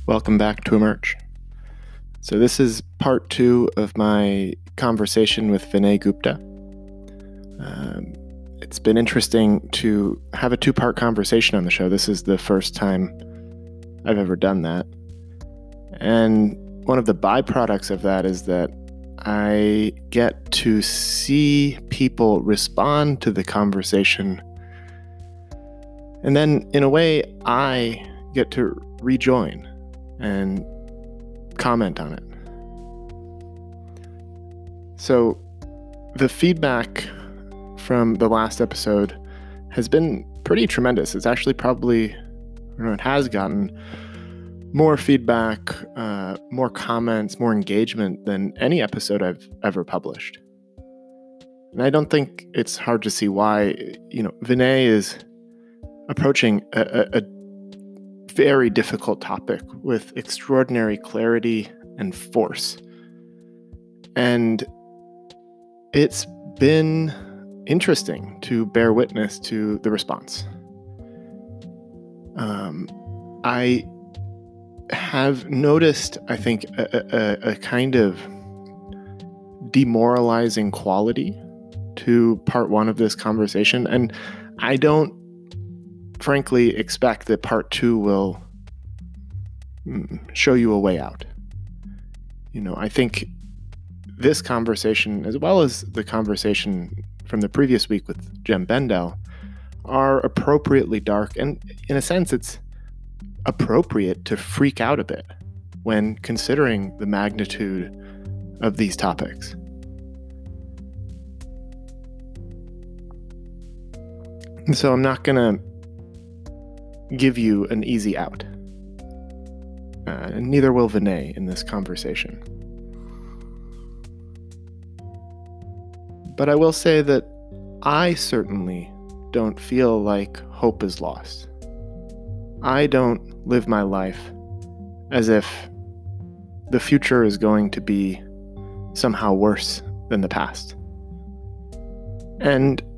Welcome back to Emerge. So this is part 2 of my conversation with Vinay Gupta. It's been interesting to have a 2-part conversation on the show. This is the first time I've ever done that. And one of the byproducts of that is that I get to see people respond to the conversation. And then, in a way, I get to rejoin and comment on it. So the feedback from the last episode has been pretty tremendous. It's actually it has gotten more feedback, more comments, more engagement than any episode I've ever published. And I don't think it's hard to see why. Vinay is approaching a very difficult topic with extraordinary clarity and force. And it's been interesting to bear witness to the response. I have noticed, I think, a kind of demoralizing quality to part 1 of this conversation. And I don't frankly expect that part 2 will show you a way out. I think this conversation, as well as the conversation from the previous week with Jem Bendell, are appropriately dark, and in a sense it's appropriate to freak out a bit when considering the magnitude of these topics. And so I'm not going to give you an easy out. Neither will Vinay in this conversation. But I will say that I certainly don't feel like hope is lost. I don't live my life as if the future is going to be somehow worse than the past. And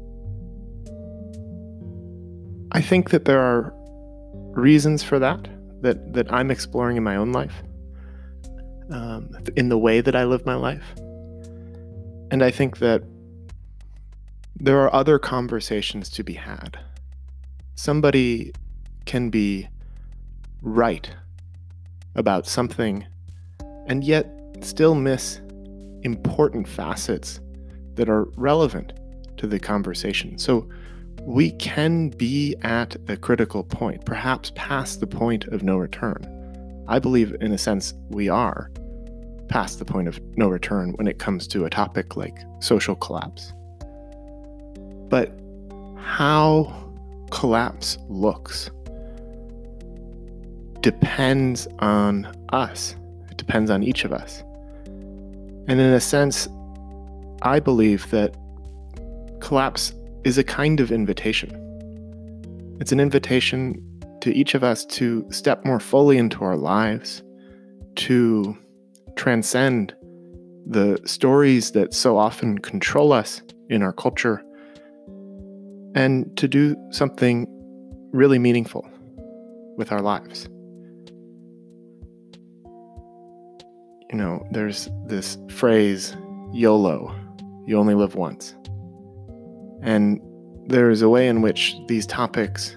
I think that there are reasons for that I'm exploring in my own life, in the way that I live my life. And I think that there are other conversations to be had. Somebody can be right about something and yet still miss important facets that are relevant to the conversation. So we can be at a critical point, perhaps past the point of no return. I believe, in a sense, we are past the point of no return when it comes to a topic like social collapse. But how collapse looks depends on us. It depends on each of us. And in a sense, I believe that collapse is a kind of invitation. It's an invitation to each of us to step more fully into our lives, to transcend the stories that so often control us in our culture, and to do something really meaningful with our lives. There's this phrase, YOLO, you only live once. And there is a way in which these topics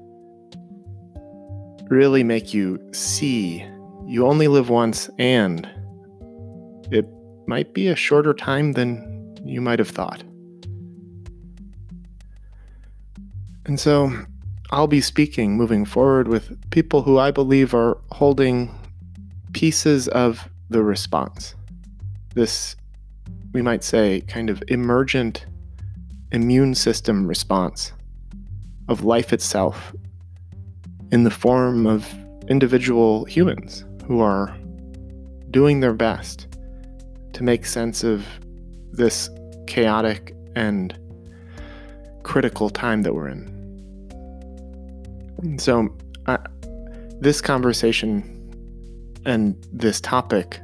really make you see you only live once, and it might be a shorter time than you might have thought. And so I'll be speaking moving forward with people who I believe are holding pieces of the response. This, we might say, kind of emergent immune system response of life itself in the form of individual humans who are doing their best to make sense of this chaotic and critical time that we're in. And so this conversation and this topic,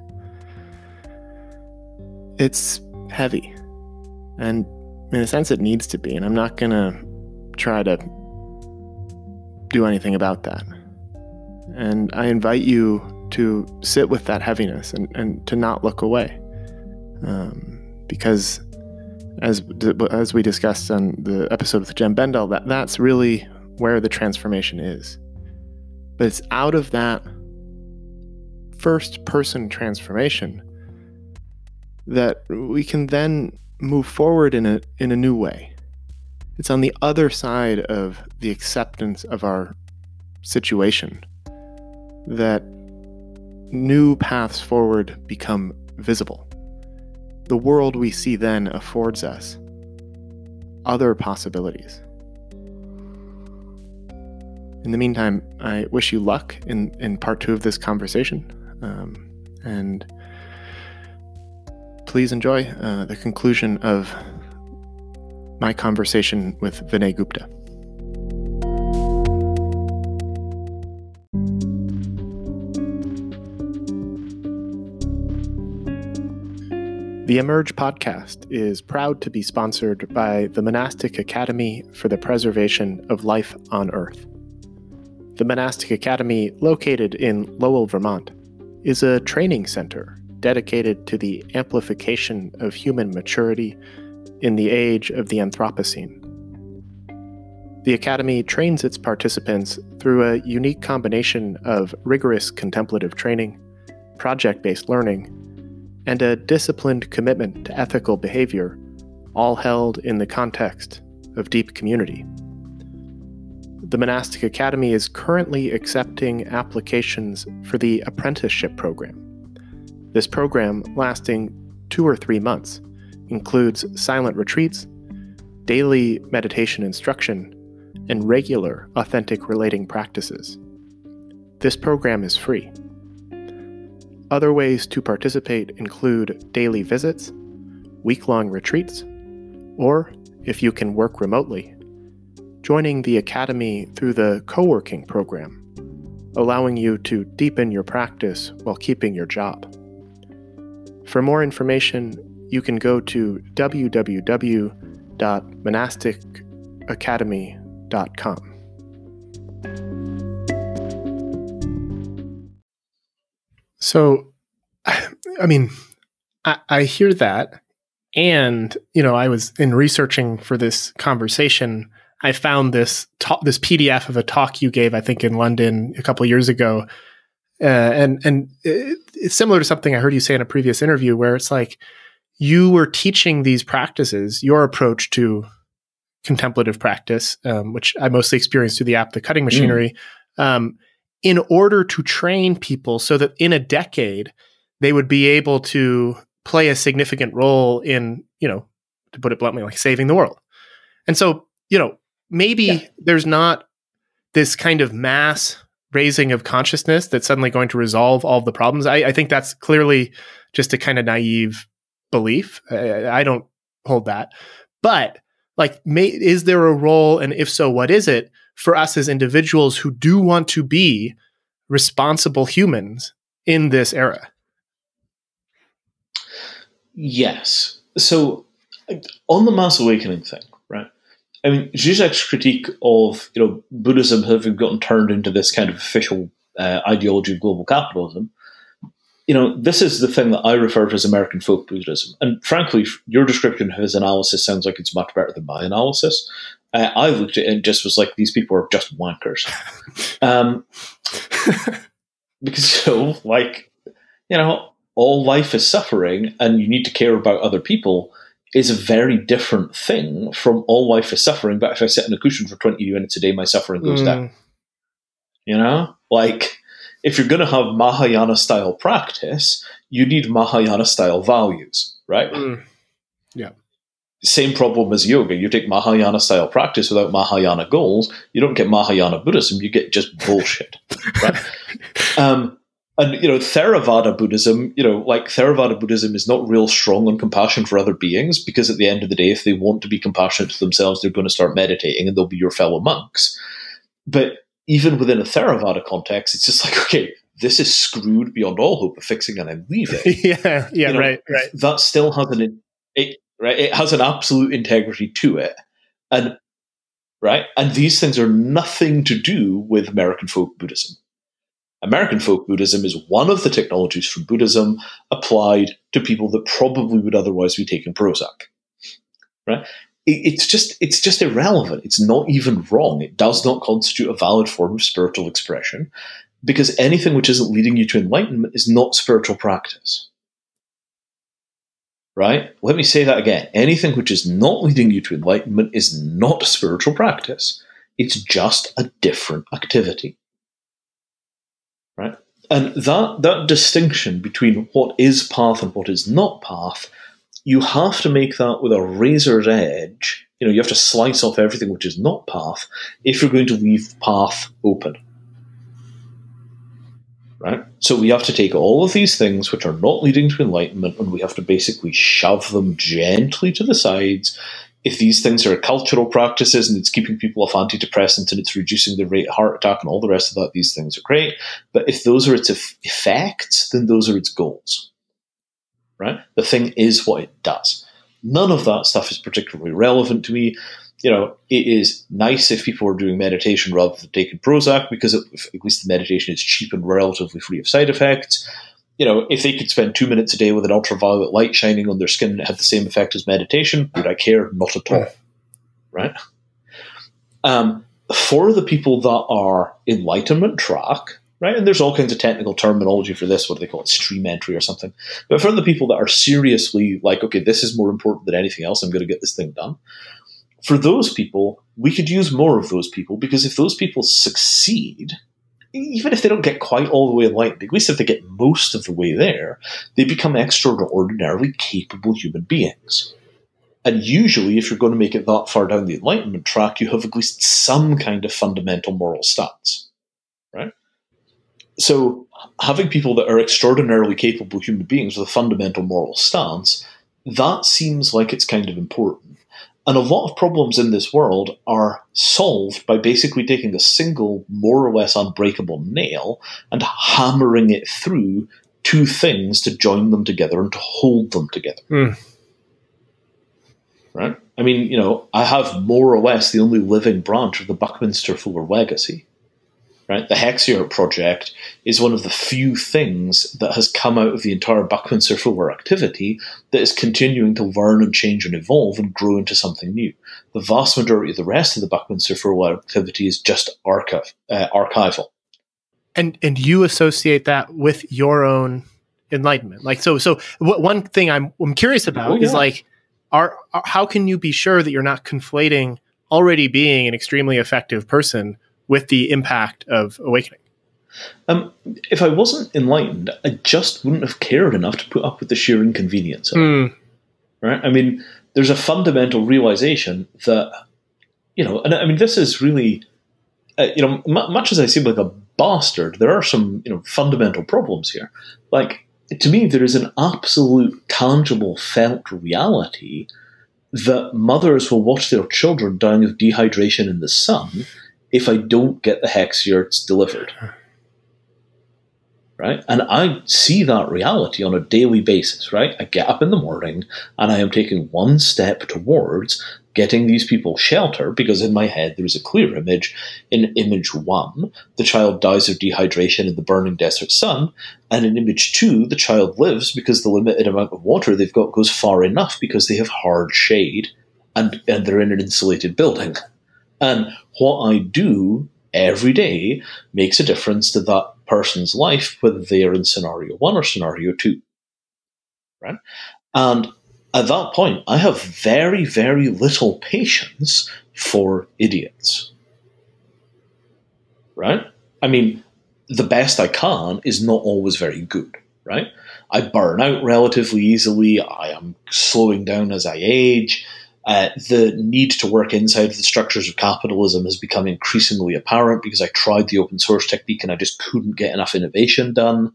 it's heavy, and in a sense it needs to be, and I'm not gonna try to do anything about that. And I invite you to sit with that heaviness and to not look away. Because as we discussed on the episode with Jem Bendell, that's really where the transformation is. But it's out of that first-person transformation that we can then move forward in a new way. It's on the other side of the acceptance of our situation that new paths forward become visible. The world we see then affords us other possibilities. In the meantime, I wish you luck in part 2 of this conversation, and please enjoy the conclusion of my conversation with Vinay Gupta. The Emerge podcast is proud to be sponsored by the Monastic Academy for the Preservation of Life on Earth. The Monastic Academy, located in Lowell, Vermont, is a training center dedicated to the amplification of human maturity in the age of the Anthropocene. The Academy trains its participants through a unique combination of rigorous contemplative training, project-based learning, and a disciplined commitment to ethical behavior, all held in the context of deep community. The Monastic Academy is currently accepting applications for the apprenticeship program. This program, lasting 2 or 3 months, includes silent retreats, daily meditation instruction, and regular authentic relating practices. This program is free. Other ways to participate include daily visits, week-long retreats, or, if you can work remotely, joining the Academy through the co-working program, allowing you to deepen your practice while keeping your job. For more information, you can go to www.monasticacademy.com. So, I mean, I hear that, and, I was in researching for this conversation, I found this PDF of a talk you gave, I think, in London a couple of years ago, and it's similar to something I heard you say in a previous interview, where it's like you were teaching these practices, your approach to contemplative practice, which I mostly experienced through the app, The Cutting Machinery, in order to train people so that in a decade, they would be able to play a significant role in, to put it bluntly, like saving the world. And so, maybe there's not this kind of mass raising of consciousness that's suddenly going to resolve all of the problems. I think that's clearly just a kind of naive belief. I don't hold that. But is there a role, and if so, what is it, for us as individuals who do want to be responsible humans in this era? Yes. So on the mass awakening thing, right? I mean, Zizek's critique of Buddhism having gotten turned into this kind of official ideology of global capitalism, this is the thing that I refer to as American folk Buddhism. And frankly, your description of his analysis sounds like it's much better than my analysis. I looked at it and just was like, these people are just wankers. Because all life is suffering and you need to care about other people is a very different thing from all life is suffering, but if I sit on a cushion for 20 minutes a day, my suffering goes down. If you're going to have Mahayana-style practice, you need Mahayana-style values, right? Yeah. Same problem as yoga. You take Mahayana-style practice without Mahayana goals, you don't get Mahayana Buddhism, you get just bullshit, right? And Theravada Buddhism, Theravada Buddhism is not real strong on compassion for other beings, because at the end of the day, if they want to be compassionate to themselves, they're going to start meditating and they'll be your fellow monks. But even within a Theravada context, it's just like, okay, this is screwed beyond all hope of fixing, and I'm leaving. Right. That still has it has an absolute integrity to it, and these things are nothing to do with American folk Buddhism. American folk Buddhism is one of the technologies from Buddhism applied to people that probably would otherwise be taking Prozac. Right? It's just irrelevant. It's not even wrong. It does not constitute a valid form of spiritual expression, because anything which isn't leading you to enlightenment is not spiritual practice. Right? Let me say that again. Anything which is not leading you to enlightenment is not a spiritual practice. It's just a different activity. Right? And that distinction between what is path and what is not path, you have to make that with a razor's edge. You have to slice off everything which is not path if you're going to leave path open. Right? So we have to take all of these things which are not leading to enlightenment, and we have to basically shove them gently to the sides. If these things are cultural practices and it's keeping people off antidepressants and it's reducing the rate of heart attack and all the rest of that, these things are great. But if those are its effects, then those are its goals. Right? The thing is what it does. None of that stuff is particularly relevant to me. It is nice if people are doing meditation rather than taking Prozac, because at least the meditation is cheap and relatively free of side effects. If they could spend 2 minutes a day with an ultraviolet light shining on their skin and it had the same effect as meditation, would I care? Not at all. Right? For the people that are enlightenment track, right, and there's all kinds of technical terminology for this, what do they call it, stream entry or something. But for the people that are seriously like, okay, this is more important than anything else, I'm going to get this thing done. For those people, we could use more of those people, because if those people succeed, even if they don't get quite all the way enlightened, at least if they get most of the way there, they become extraordinarily capable human beings. And usually, if you're going to make it that far down the enlightenment track, you have at least some kind of fundamental moral stance. Right? So having people that are extraordinarily capable human beings with a fundamental moral stance, that seems like it's kind of important. And a lot of problems in this world are solved by basically taking a single, more or less unbreakable nail and hammering it through two things to join them together and to hold them together. Right? I mean, I have more or less the only living branch of the Buckminster Fuller legacy. Right? The Hexiart project is one of the few things that has come out of the entire Buckminster Fuller activity that is continuing to learn and change and evolve and grow into something new. The vast majority of the rest of the Buckminster Fuller activity is just archival. And you associate that with your own enlightenment. Like so one thing I'm curious about is like, how can you be sure that you're not conflating already being an extremely effective person with the impact of awakening? If I wasn't enlightened, I just wouldn't have cared enough to put up with the sheer inconvenience of it. Right? I mean, there's a fundamental realization that, and I mean, this is really, much as I seem like a bastard, there are some, fundamental problems here. Like, to me, there is an absolute, tangible, felt reality that mothers will watch their children dying of dehydration in the sun if I don't get the Hexiarts delivered. Right? And I see that reality on a daily basis, right? I get up in the morning and I am taking one step towards getting these people shelter, because in my head there is a clear image. In image 1, the child dies of dehydration in the burning desert sun, and in image 2, the child lives because the limited amount of water they've got goes far enough because they have hard shade and they're in an insulated building. And what I do every day makes a difference to that person's life, whether they are in scenario 1 or scenario 2. Right? And at that point, I have very, very little patience for idiots. Right? I mean, the best I can is not always very good. Right? I burn out relatively easily. I am slowing down as I age. The need to work inside of the structures of capitalism has become increasingly apparent because I tried the open source technique and I just couldn't get enough innovation done.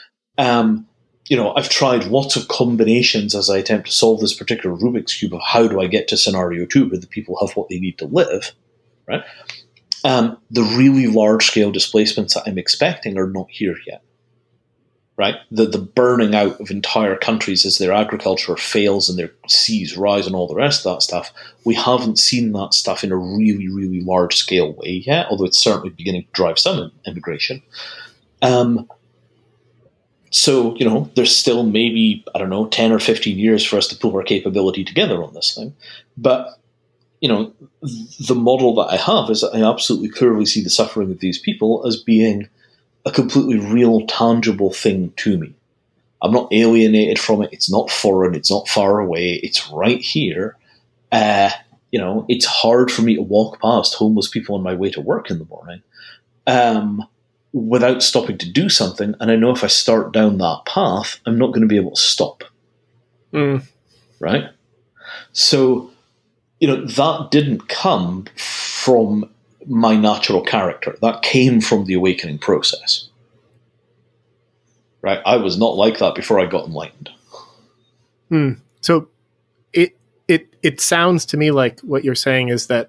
I've tried lots of combinations as I attempt to solve this particular Rubik's Cube of how do I get to scenario 2 where the people have what they need to live, right? The really large-scale displacements that I'm expecting are not here yet. Right? The burning out of entire countries as their agriculture fails and their seas rise and all the rest of that stuff, we haven't seen that stuff in a really, really large-scale way yet, although it's certainly beginning to drive some immigration. So, there's still maybe, 10 or 15 years for us to pull our capability together on this thing. But, the model that I have is that I absolutely clearly see the suffering of these people as being a completely real, tangible thing to me. I'm not alienated from it. It's not foreign. It's not far away. It's right here. It's hard for me to walk past homeless people on my way to work in the morning without stopping to do something. And I know if I start down that path, I'm not going to be able to stop. Right? So, that didn't come from my natural character. That came from the awakening process. Right? I was not like that before I got enlightened. So it sounds to me like what you're saying is that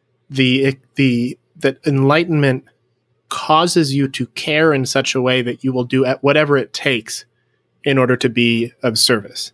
that enlightenment causes you to care in such a way that you will do at whatever it takes in order to be of service.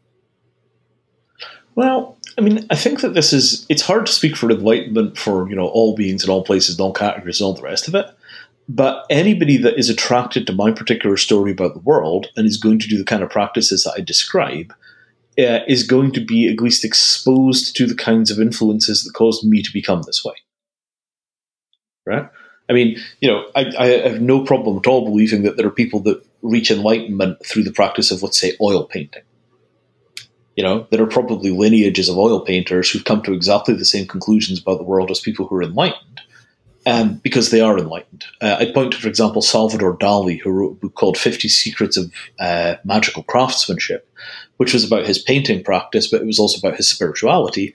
Well, I think that it's hard to speak for enlightenment for, all beings in all places, and all categories and all the rest of it. But anybody that is attracted to my particular story about the world and is going to do the kind of practices that I describe is going to be at least exposed to the kinds of influences that caused me to become this way. Right? I have no problem at all believing that there are people that reach enlightenment through the practice of, let's say, oil painting. There are probably lineages of oil painters who've come to exactly the same conclusions about the world as people who are enlightened, because they are enlightened. I'd point to, for example, Salvador Dali, who wrote a book called 50 Secrets of Magical Craftsmanship, which was about his painting practice, but it was also about his spirituality.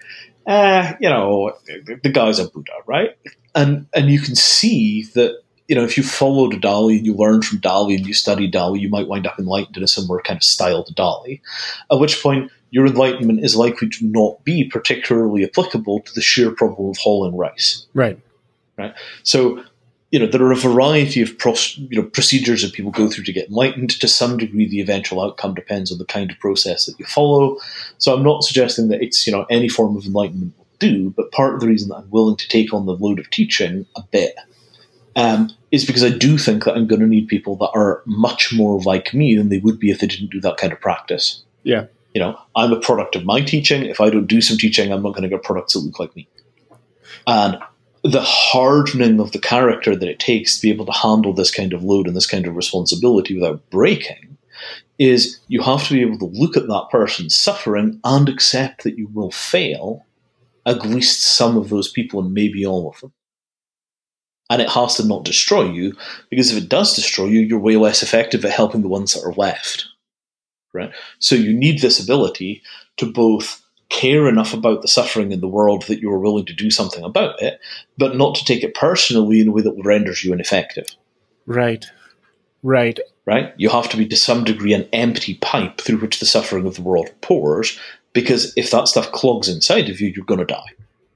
The guy's a Buddha, right? And you can see that, if you followed Dali and you learned from Dali and you studied Dali, you might wind up enlightened in a similar kind of style to Dali, at which point your enlightenment is likely to not be particularly applicable to the sheer problem of hauling rice. Right. So, there are a variety of procedures that people go through to get enlightened. To some degree, the eventual outcome depends on the kind of process that you follow. So I'm not suggesting that it's, any form of enlightenment will do, but part of the reason that I'm willing to take on the load of teaching a bit is because I do think that I'm going to need people that are much more like me than they would be if they didn't do that kind of practice. Yeah. I'm a product of my teaching. If I don't do some teaching, I'm not going to get products that look like me. And the hardening of the character that it takes to be able to handle this kind of load and this kind of responsibility without breaking is you have to be able to look at that person's suffering and accept that you will fail at least some of those people and maybe all of them. And it has to not destroy you, because if it does destroy you, you're way less effective at helping the ones that are left. Right? So you need this ability to both care enough about the suffering in the world that you are willing to do something about it, but not to take it personally in a way that renders you ineffective. Right. You have to be, to some degree, an empty pipe through which the suffering of the world pours, because if that stuff clogs inside of you, you're going to die.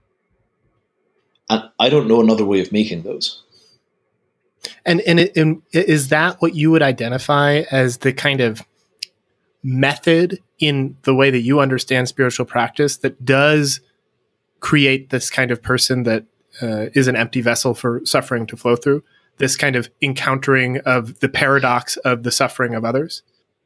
And I don't know another way of making those. And is that what you would identify as the kind of method in the way that you understand spiritual practice that does create this kind of person that is an empty vessel for suffering to flow through? This kind of encountering of the paradox of the suffering of others?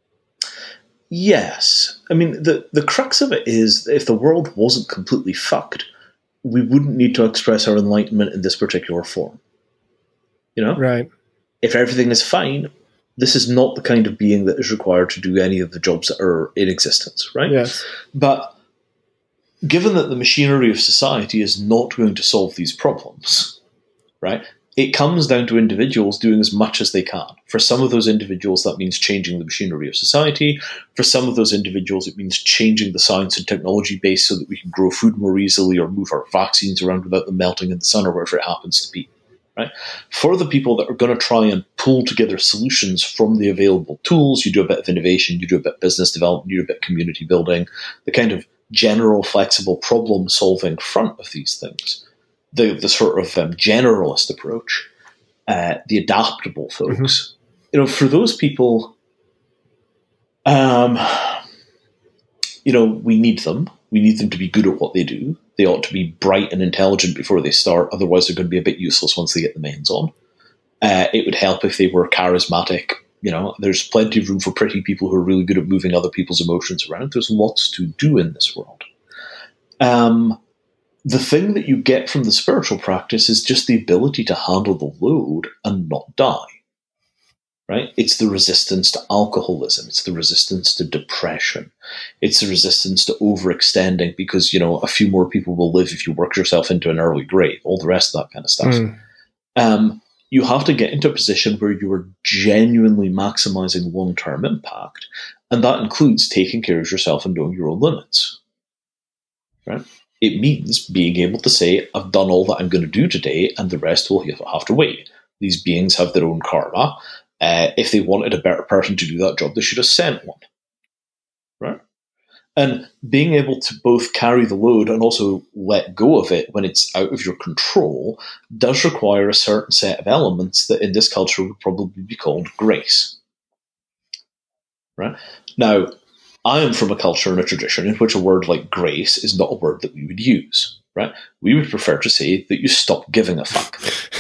Yes. The crux of it is if the world wasn't completely fucked, we wouldn't need to express our enlightenment in this particular form. Right. If everything is fine, this is not the kind of being that is required to do any of the jobs that are in existence, right? Yes. But given that the machinery of society is not going to solve these problems, right, it comes down to individuals doing as much as they can. For some of those individuals, that means changing the machinery of society. For some of those individuals, it means changing the science and technology base so that we can grow food more easily or move our vaccines around without them melting in the sun or wherever it happens to be. Right? For the people that are going to try and pull together solutions from the available tools, you do a bit of innovation, you do a bit of business development, you do a bit of community building, the kind of general flexible problem solving front of these things, the sort of generalist approach, the adaptable folks. Mm-hmm. For those people, we need them. We need them to be good at what they do. They ought to be bright and intelligent before they start. Otherwise, they're going to be a bit useless once they get the mains on. It would help if they were charismatic, there's plenty of room for pretty people who are really good at moving other people's emotions around. There's lots to do in this world. The thing that you get from the spiritual practice is just the ability to handle the load and not die. Right? It's the resistance to alcoholism. It's the resistance to depression. It's the resistance to overextending because, a few more people will live if you work yourself into an early grave, all the rest of that kind of stuff. You have to get into a position where you are genuinely maximizing long-term impact, and that includes taking care of yourself and knowing your own limits. Right? It means being able to say, I've done all that I'm going to do today, and the rest will have to wait. These beings have their own karma. If they wanted a better person to do that job, they should have sent one. Right? And being able to both carry the load and also let go of it when it's out of your control does require a certain set of elements that in this culture would probably be called grace. Right? Now, I am from a culture and a tradition in which a word like grace is not a word that we would use. Right? We would prefer to say that you stop giving a fuck.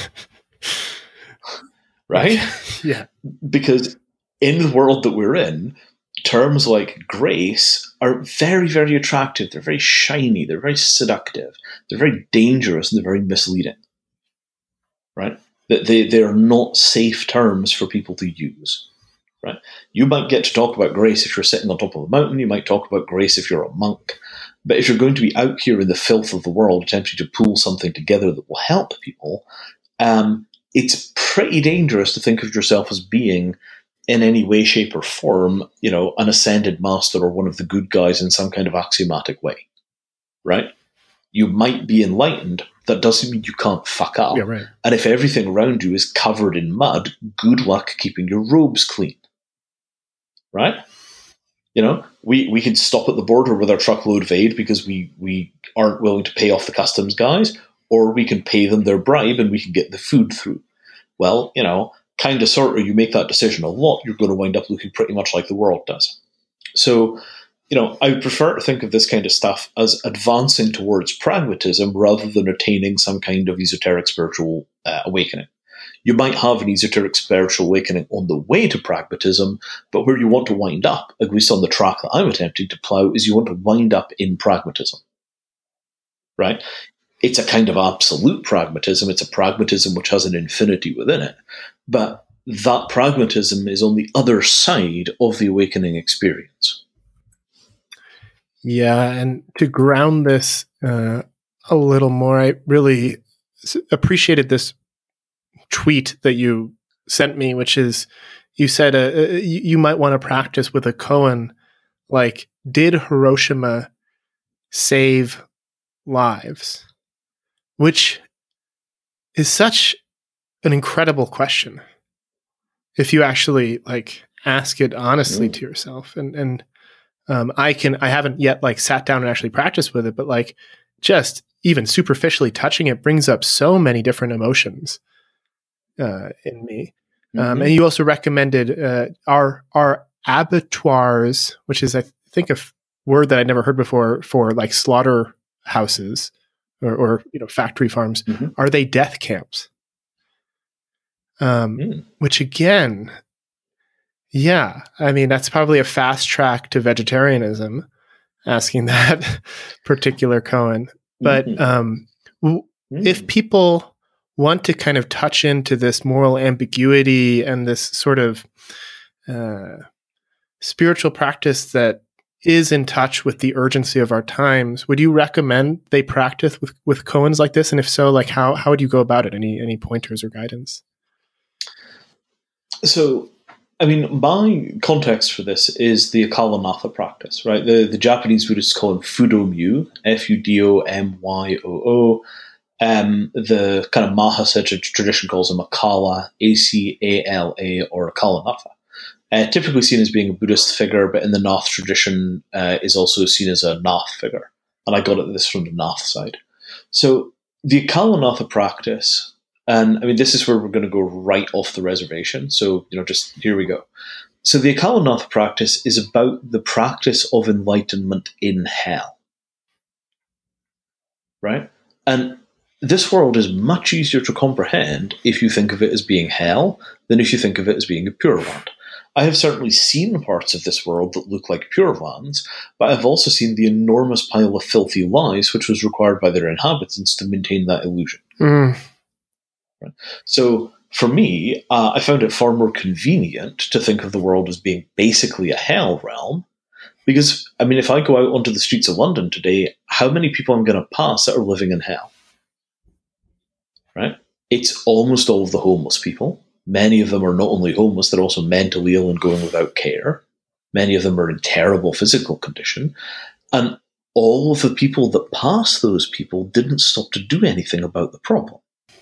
Right? Yeah. Because in the world that we're in, terms like grace are very, very attractive. They're very shiny. They're very seductive. They're very dangerous, and they're very misleading. Right? They are not safe terms for people to use. Right? You might get to talk about grace if you're sitting on top of a mountain. You might talk about grace if you're a monk. But if you're going to be out here in the filth of the world attempting to pull something together that will help people, it's pretty dangerous to think of yourself as being, in any way, shape, or form, an ascended master or one of the good guys in some kind of axiomatic way. Right? You might be enlightened. That doesn't mean you can't fuck up. Yeah, right. And if everything around you is covered in mud, good luck keeping your robes clean. Right? We can stop at the border with our truckload of aid because we aren't willing to pay off the customs guys, or we can pay them their bribe and we can get the food through. Well, kind of sort of, you make that decision a lot, you're going to wind up looking pretty much like the world does. So, I would prefer to think of this kind of stuff as advancing towards pragmatism rather than attaining some kind of esoteric spiritual awakening. You might have an esoteric spiritual awakening on the way to pragmatism, but where you want to wind up, at least on the track that I'm attempting to plow, is you want to wind up in pragmatism. Right? It's a kind of absolute pragmatism. It's a pragmatism which has an infinity within it. But that pragmatism is on the other side of the awakening experience. Yeah, and to ground this a little more, I really appreciated this tweet that you sent me, which is, you said you might want to practice with a koan, like, did Hiroshima save lives? Which is such an incredible question if you actually ask it honestly to yourself. And I haven't yet sat down and actually practiced with it, but just even superficially touching it brings up so many different emotions in me. And you also recommended our abattoirs, which is, I think, a word that I'd never heard before for slaughterhouses or factory farms. Are they death camps? Which again, yeah, I mean, that's probably a fast track to vegetarianism, asking that particular koan. But if people want to kind of touch into this moral ambiguity and this sort of spiritual practice that is in touch with the urgency of our times, would you recommend they practice with koans like this? And if so, how would you go about it? Any pointers or guidance? So, I mean, my context for this is the Akalanatha practice, right? The Japanese Buddhists call him Fudomyu, Fudomyoo. The kind of Mahasaya tradition calls him Akala, Acala, or Akalanatha. Typically seen as being a Buddhist figure, but in the Nath tradition is also seen as a Nath figure. And I got this from the Nath side. So the Akalanatha practice, and I mean, this is where we're going to go right off the reservation. So, just here we go. So the Akalanatha practice is about the practice of enlightenment in hell. Right? And this world is much easier to comprehend if you think of it as being hell than if you think of it as being a pure land. I have certainly seen parts of this world that look like Pure Lands, but I've also seen the enormous pile of filthy lies which was required by their inhabitants to maintain that illusion. Mm. Right? So, for me, I found it far more convenient to think of the world as being basically a hell realm, because, I mean, if I go out onto the streets of London today, how many people I'm going to pass that are living in hell? Right? It's almost all of the homeless people. Many of them are not only homeless, they're also mentally ill and going without care. Many of them are in terrible physical condition. And all of the people that pass those people didn't stop to do anything about the problem.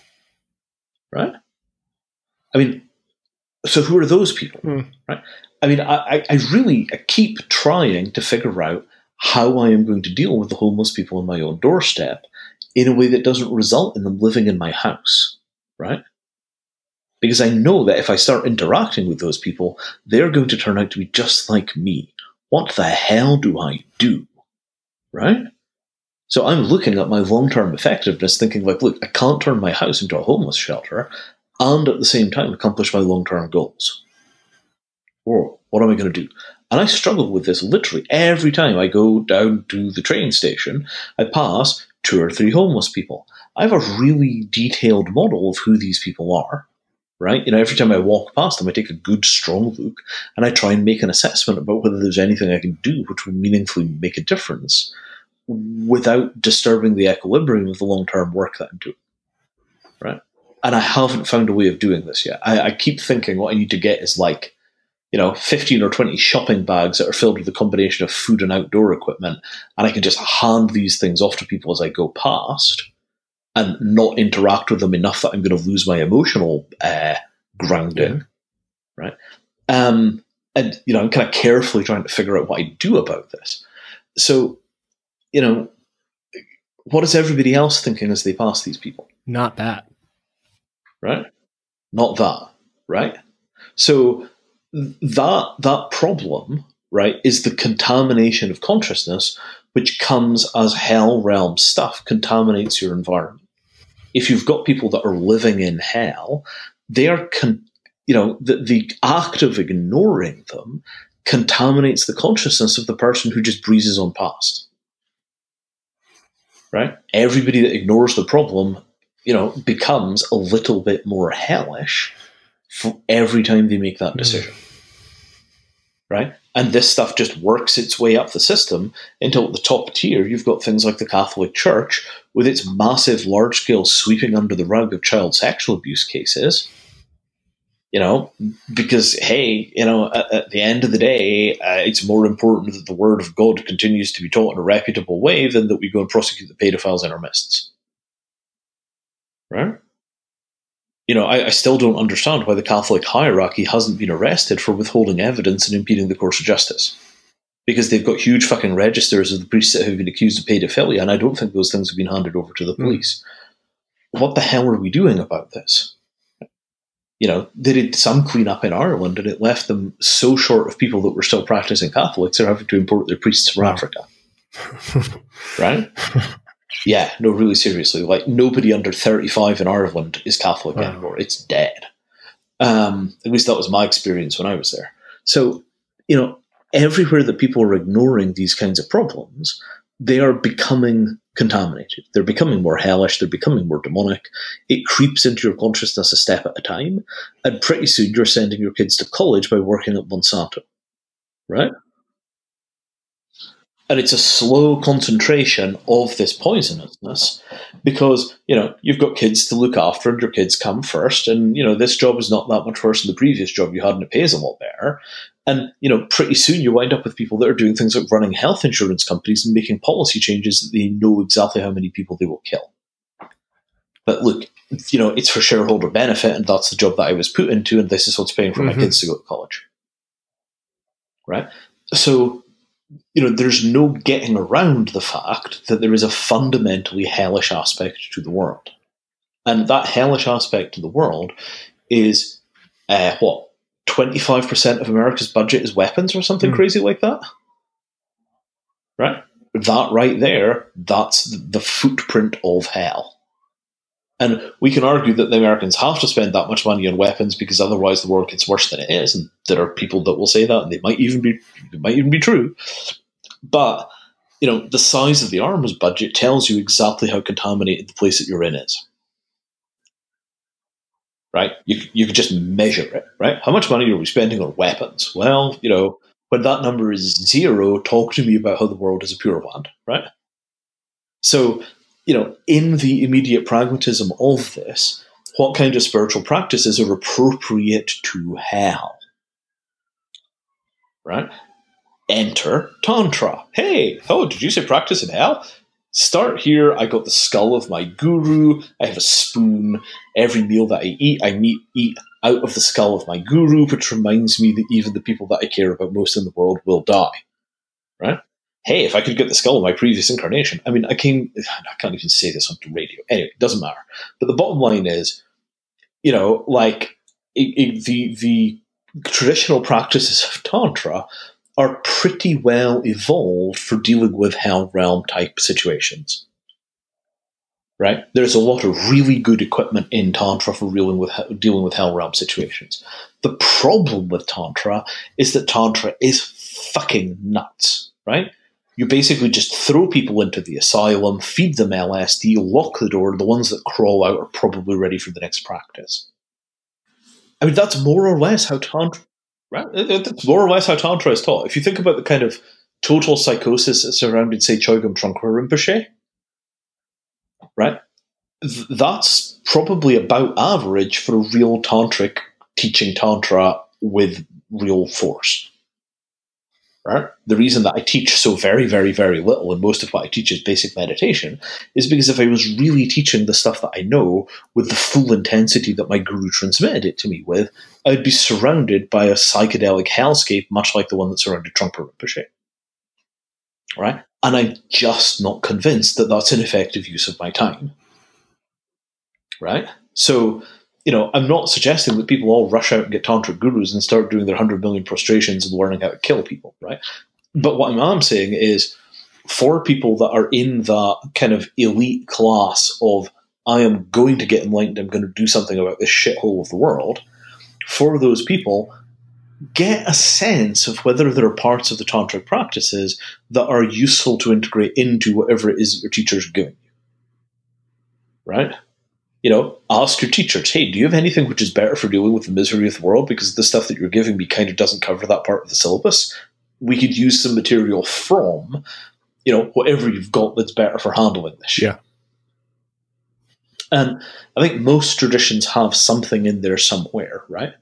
Right? I mean, so who are those people? Right? I mean, I keep trying to figure out how I am going to deal with the homeless people on my own doorstep in a way that doesn't result in them living in my house, right? Because I know that if I start interacting with those people, they're going to turn out to be just like me. What the hell do I do, right? So I'm looking at my long-term effectiveness thinking like, look, I can't turn my house into a homeless shelter and at the same time accomplish my long-term goals. Or what am I going to do? And I struggle with this literally every time I go down to the train station. I pass 2 or 3 homeless people. I have a really detailed model of who these people are, right? You know, every time I walk past them, I take a good, strong look, and I try and make an assessment about whether there's anything I can do which will meaningfully make a difference without disturbing the equilibrium of the long-term work that I'm doing, right? And I haven't found a way of doing this yet. I keep thinking what I need to get is like, 15 or 20 shopping bags that are filled with a combination of food and outdoor equipment, and I can just hand these things off to people as I go past and not interact with them enough that I'm going to lose my emotional grounding, right? And, I'm kind of carefully trying to figure out what I do about this. So, what is everybody else thinking as they pass these people? Not that. Right? Not that, right? So that problem, right, is the contamination of consciousness, which comes as hell realm stuff, contaminates your environment. If you've got people that are living in hell, they are, the act of ignoring them contaminates the consciousness of the person who just breezes on past. Right? Everybody that ignores the problem, becomes a little bit more hellish for every time they make that decision. Right? And this stuff just works its way up the system until at the top tier, you've got things like the Catholic Church with its massive, large-scale sweeping under the rug of child sexual abuse cases. Because, hey, at the end of the day, it's more important that the word of God continues to be taught in a reputable way than that we go and prosecute the pedophiles in our midst. Right? I still don't understand why the Catholic hierarchy hasn't been arrested for withholding evidence and impeding the course of justice. Because they've got huge fucking registers of the priests that have been accused of paedophilia, and I don't think those things have been handed over to the police. What the hell are we doing about this? They did some cleanup in Ireland, and it left them so short of people that were still practicing Catholics, they're having to import their priests from Africa. Right? Yeah, no, really seriously. Like, nobody under 35 in Ireland is Catholic anymore. It's dead. At least that was my experience when I was there. So, everywhere that people are ignoring these kinds of problems, they are becoming contaminated. They're becoming more hellish. They're becoming more demonic. It creeps into your consciousness a step at a time. And pretty soon you're sending your kids to college by working at Monsanto. Right? And it's a slow concentration of this poisonousness because, you've got kids to look after and your kids come first. And, this job is not that much worse than the previous job you had and it pays a lot better. And, pretty soon you wind up with people that are doing things like running health insurance companies and making policy changes that they know exactly how many people they will kill. But look, it's for shareholder benefit and that's the job that I was put into and this is what's paying for my kids to go to college. Right? So, there's no getting around the fact that there is a fundamentally hellish aspect to the world. And that hellish aspect to the world is, 25% of America's budget is weapons or something crazy like that? Right? That right there, that's the footprint of hell. And we can argue that the Americans have to spend that much money on weapons because otherwise the world gets worse than it is. And there are people that will say that, and it might even be true. But the size of the arms budget tells you exactly how contaminated the place that you're in is. Right? You could just measure it, right? How much money are we spending on weapons? Well, when that number is 0, talk to me about how the world is a pure land, right? So, in the immediate pragmatism of this, what kind of spiritual practices are appropriate to hell? Right? Enter Tantra. Hey, did you say practice in hell? Start here. I got the skull of my guru. I have a spoon. Every meal that I eat out of the skull of my guru, which reminds me that even the people that I care about most in the world will die. Right? Hey, if I could get the skull of my previous incarnation, I can't even say this on the radio. Anyway, it doesn't matter. But the bottom line is, the traditional practices of Tantra are pretty well evolved for dealing with hell realm type situations. Right? There's a lot of really good equipment in Tantra for dealing with hell realm situations. The problem with Tantra is that Tantra is fucking nuts, right? You basically just throw people into the asylum, feed them LSD, lock the door, the ones that crawl out are probably ready for the next practice. That's more or less how Tantra... Right? That's more or less how Tantra is taught. If you think about the kind of total psychosis that surrounded, say, Chogyam Trungpa Rinpoche, right? That's probably about average for a real tantric teaching Tantra with real force. Right? The reason that I teach so very, very, very little, and most of what I teach is basic meditation, is because if I was really teaching the stuff that I know with the full intensity that my guru transmitted it to me with, I'd be surrounded by a psychedelic hellscape, much like the one that surrounded Trungpa Rinpoche. Right? And I'm just not convinced that that's an effective use of my time. Right? So, I'm not suggesting that people all rush out and get tantric gurus and start doing their 100 million prostrations and learning how to kill people, right? But what I'm saying is, for people that are in that kind of elite class of, I am going to get enlightened, I'm going to do something about this shithole of the world, for those people, get a sense of whether there are parts of the tantric practices that are useful to integrate into whatever it is that your teachers are giving you. Right? Ask your teachers, hey, do you have anything which is better for dealing with the misery of the world? Because the stuff that you're giving me kind of doesn't cover that part of the syllabus. We could use some material from, whatever you've got that's better for handling this shit. Yeah. And I think most traditions have something in there somewhere, right?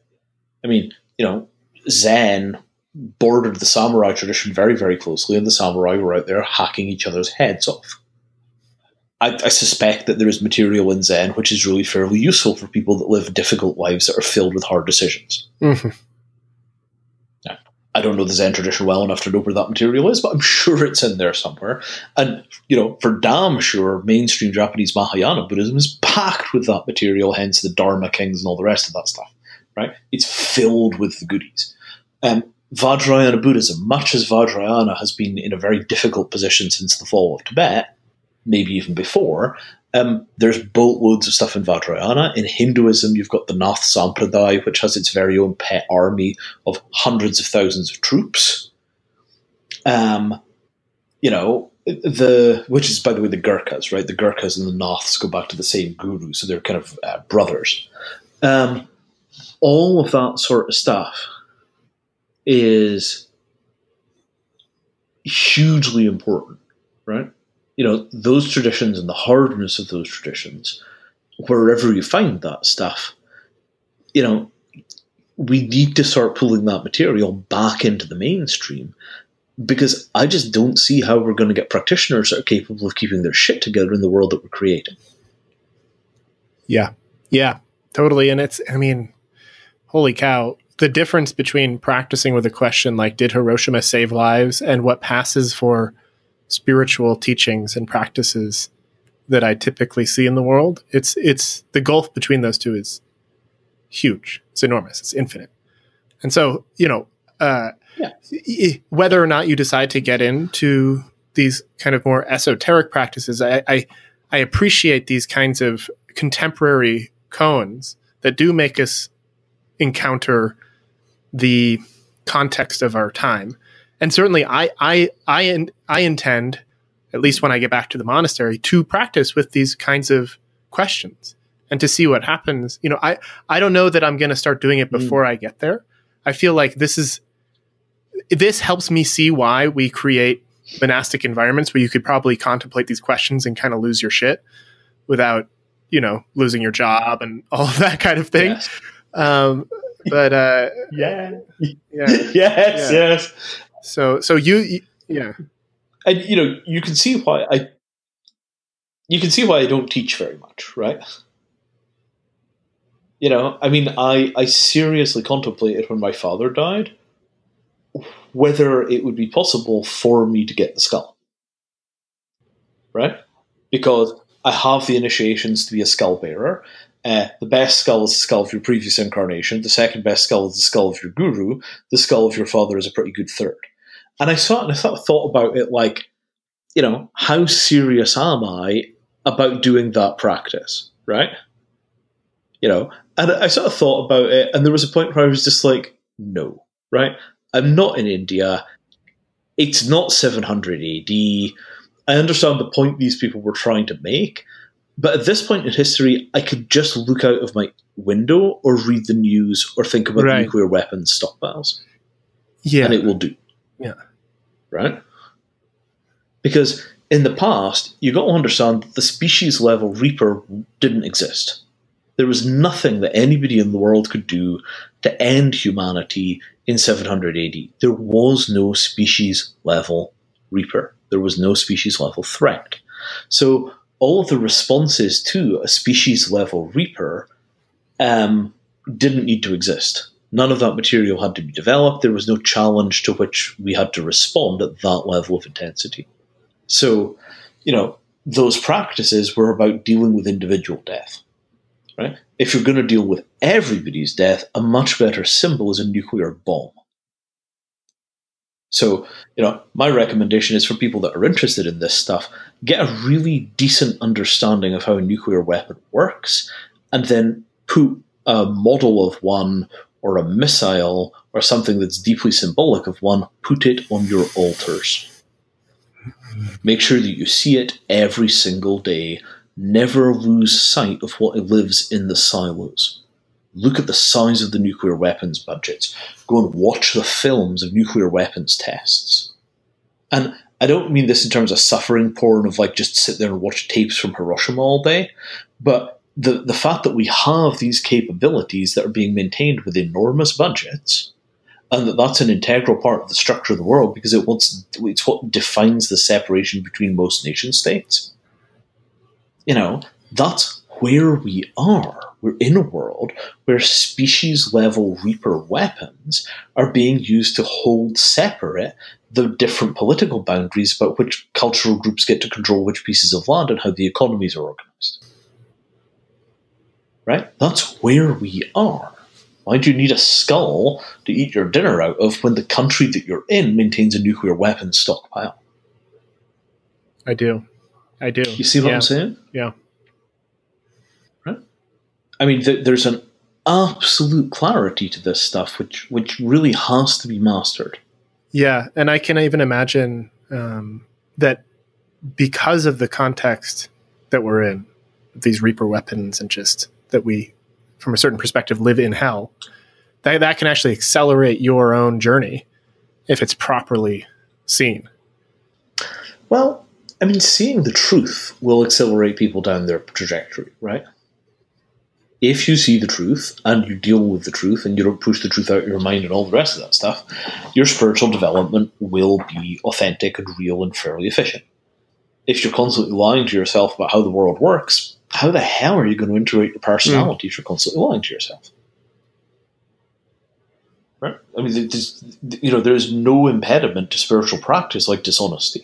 Zen bordered the samurai tradition very, very closely, and the samurai were out there hacking each other's heads off. I suspect that there is material in Zen which is really fairly useful for people that live difficult lives that are filled with hard decisions. Mm-hmm. Now, I don't know the Zen tradition well enough to know where that material is, but I'm sure it's in there somewhere. And, for damn sure, mainstream Japanese Mahayana Buddhism is packed with that material, hence the Dharma Kings and all the rest of that stuff. Right? It's filled with the goodies. Vajrayana Buddhism, much as Vajrayana has been in a very difficult position since the fall of Tibet, maybe even before, there's boatloads of stuff in Vajrayana. In Hinduism, you've got the Nath Sampradaya, which has its very own pet army of hundreds of thousands of troops. Which is, by the way, the Gurkhas, right? The Gurkhas and the Naths go back to the same guru, so they're kind of brothers. All of that sort of stuff is hugely important, right? Those traditions and the hardness of those traditions, wherever you find that stuff, we need to start pulling that material back into the mainstream, because I just don't see how we're going to get practitioners that are capable of keeping their shit together in the world that we're creating. Yeah, totally. And it's, holy cow, the difference between practicing with a question like, did Hiroshima save lives, and what passes for spiritual teachings and practices that I typically see in the world, it's the gulf between those two is huge. It's enormous. It's infinite. And so, whether or not you decide to get into these kind of more esoteric practices, I appreciate these kinds of contemporary koans that do make us encounter the context of our time. And certainly I intend, at least when I get back to the monastery, to practice with these kinds of questions and to see what happens. You know, I don't know that I'm going to start doing it before I get there. I feel like this helps me see why we create monastic environments where you could probably contemplate these questions and kind of lose your shit without, you know, losing your job and all of that kind of thing. Yes. But yes. So yeah. And you know, you can see why I don't teach very much, right? You know, I mean, I seriously contemplated when my father died whether it would be possible for me to get the skull, right? Because I have the initiations to be a skull bearer. The best skull is the skull of your previous incarnation. The second best skull is the skull of your guru. The skull of your father is a pretty good third. And I thought about it like, you know, how serious am I about doing that practice, right? You know, and I sort of thought about it, and there was a point where I was just like, no, right? I'm not in India. It's not 700 AD. I understand the point these people were trying to make, but at this point in history, I could just look out of my window or read the news or think about the nuclear weapons stockpiles. Yeah. And it will do. Yeah. Right? Because in the past, you got to understand that the species level Reaper didn't exist. There was nothing that anybody in the world could do to end humanity in 700 AD. There was no species level Reaper. There was no species level threat. So all of the responses to a species level Reaper didn't need to exist. None of that material had to be developed. There was no challenge to which we had to respond at that level of intensity. So, you know, those practices were about dealing with individual death. Right? If you're going to deal with everybody's death, a much better symbol is a nuclear bomb. So, you know, my recommendation is for people that are interested in this stuff, get a really decent understanding of how a nuclear weapon works, and then put a model of one or a missile or something that's deeply symbolic of one, put it on your altars. Make sure that you see it every single day. Never lose sight of what lives in the silos. Look at the size of the nuclear weapons budgets. Go and watch the films of nuclear weapons tests. And I don't mean this in terms of suffering porn of like just sit there and watch tapes from Hiroshima all day, but the fact that we have these capabilities that are being maintained with enormous budgets, and that's an integral part of the structure of the world because it's what defines the separation between most nation states. You know, that's where we are. We're in a world where species-level Reaper weapons are being used to hold separate the different political boundaries about which cultural groups get to control which pieces of land and how the economies are organized. Right? That's where we are. Why do you need a skull to eat your dinner out of when the country that you're in maintains a nuclear weapons stockpile? I do. You see what I'm saying? Yeah. Right? I mean, there's an absolute clarity to this stuff, which really has to be mastered. Yeah, and I can even imagine that because of the context that we're in, these Reaper weapons, and just that we, from a certain perspective, live in hell, that can actually accelerate your own journey if it's properly seen. Well, I mean, seeing the truth will accelerate people down their trajectory, right? If you see the truth and you deal with the truth and you don't push the truth out of your mind and all the rest of that stuff, your spiritual development will be authentic and real and fairly efficient. If you're constantly lying to yourself about how the world works, how the hell are you going to integrate your personality if you're constantly lying to yourself? Right? I mean, there's no impediment to spiritual practice like dishonesty.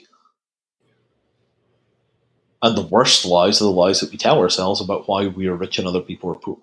And the worst lies are the lies that we tell ourselves about why we are rich and other people are poor.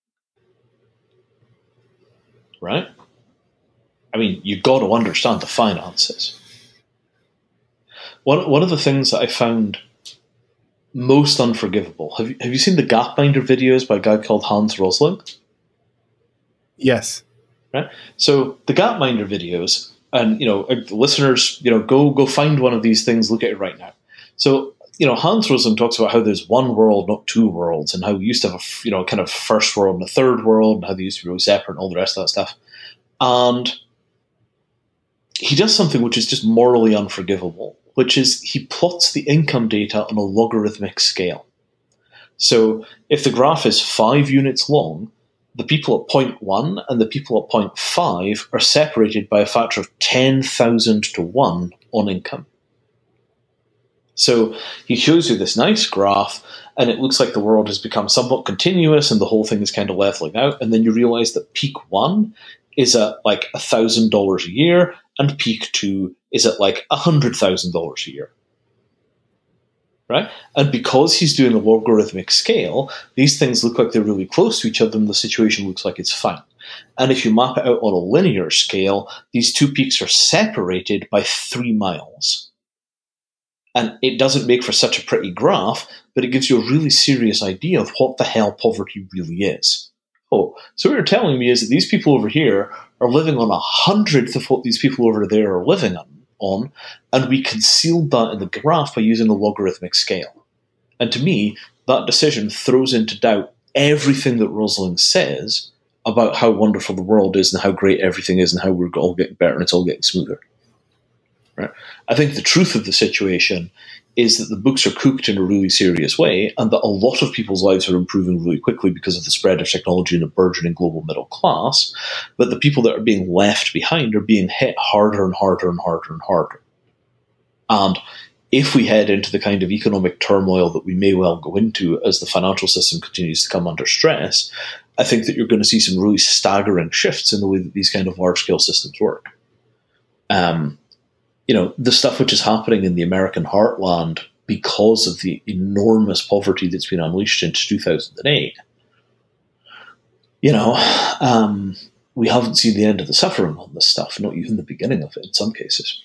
Right? I mean, you've got to understand the finances. One of the things that I found most unforgivable. Have you seen the Gapminder videos by a guy called Hans Rosling? Yes. Right. So the Gapminder videos, and listeners, go find one of these things. Look at it right now. So Hans Rosling talks about how there's one world, not two worlds, and how we used to have a kind of first world and a third world, and how they used to be really separate, and all the rest of that stuff. And he does something which is just morally unforgivable, which is he plots the income data on a logarithmic scale. So if the graph is 5 units long, the people at point 1 and the people at point 5 are separated by a factor of 10,000 to 1 on income. So he shows you this nice graph, and it looks like the world has become somewhat continuous and the whole thing is kind of leveling out. And then you realize that peak 1 is at like $1,000 a year, and peak 2 is at like $100,000 a year. Right? And because he's doing a logarithmic scale, these things look like they're really close to each other, and the situation looks like it's fine. And if you map it out on a linear scale, these two peaks are separated by 3 miles. And it doesn't make for such a pretty graph, but it gives you a really serious idea of what the hell poverty really is. Oh, so what you're telling me is that these people over here are living on 100th of what these people over there are living on, and we concealed that in the graph by using a logarithmic scale. And to me, that decision throws into doubt everything that Rosling says about how wonderful the world is and how great everything is and how we're all getting better and it's all getting smoother. Right? I think the truth of the situation is that the books are cooked in a really serious way, and that a lot of people's lives are improving really quickly because of the spread of technology and a burgeoning global middle class, but the people that are being left behind are being hit harder and harder and harder and harder. And if we head into the kind of economic turmoil that we may well go into as the financial system continues to come under stress, I think that you're going to see some really staggering shifts in the way that these kind of large-scale systems work. The stuff which is happening in the American heartland because of the enormous poverty that's been unleashed into 2008, we haven't seen the end of the suffering on this stuff, not even the beginning of it in some cases.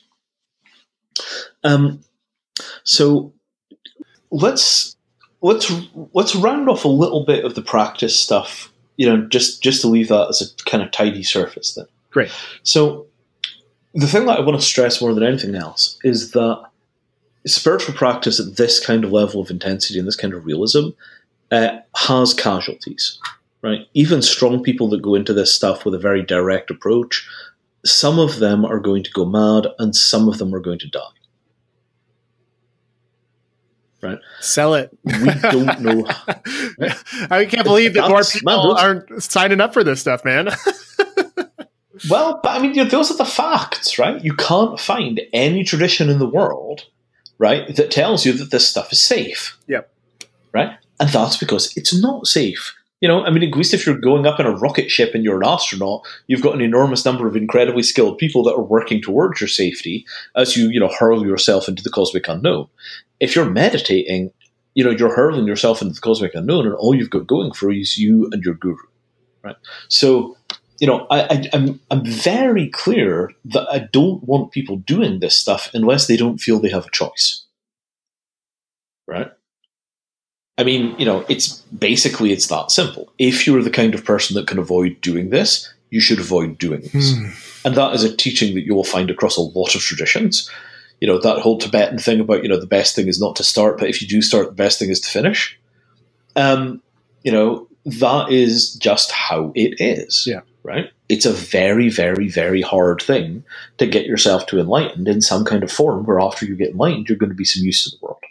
So let's round off a little bit of the practice stuff, just to leave that as a kind of tidy surface then. Great. So the thing that I want to stress more than anything else is that spiritual practice at this kind of level of intensity and this kind of realism has casualties, right? Even strong people that go into this stuff with a very direct approach, some of them are going to go mad and some of them are going to die. Right? Sell it. We don't know. I can't believe that more people aren't signing up for this stuff, man. Well, but I mean, those are the facts, right? You can't find any tradition in the world, right, that tells you that this stuff is safe. Yep. Right? And that's because it's not safe. At least if you're going up in a rocket ship and you're an astronaut, you've got an enormous number of incredibly skilled people that are working towards your safety as you, hurl yourself into the cosmic unknown. If you're meditating, you're hurling yourself into the cosmic unknown, and all you've got going for you is you and your guru, right? So, I'm very clear that I don't want people doing this stuff unless they don't feel they have a choice, right? I mean, it's that simple. If you're the kind of person that can avoid doing this, you should avoid doing this. And that is a teaching that you will find across a lot of traditions. That whole Tibetan thing about, the best thing is not to start, but if you do start, the best thing is to finish. That is just how it is. Yeah. Right? It's a very, very, very hard thing to get yourself to enlightened in some kind of form where after you get enlightened, you're going to be some use to the world.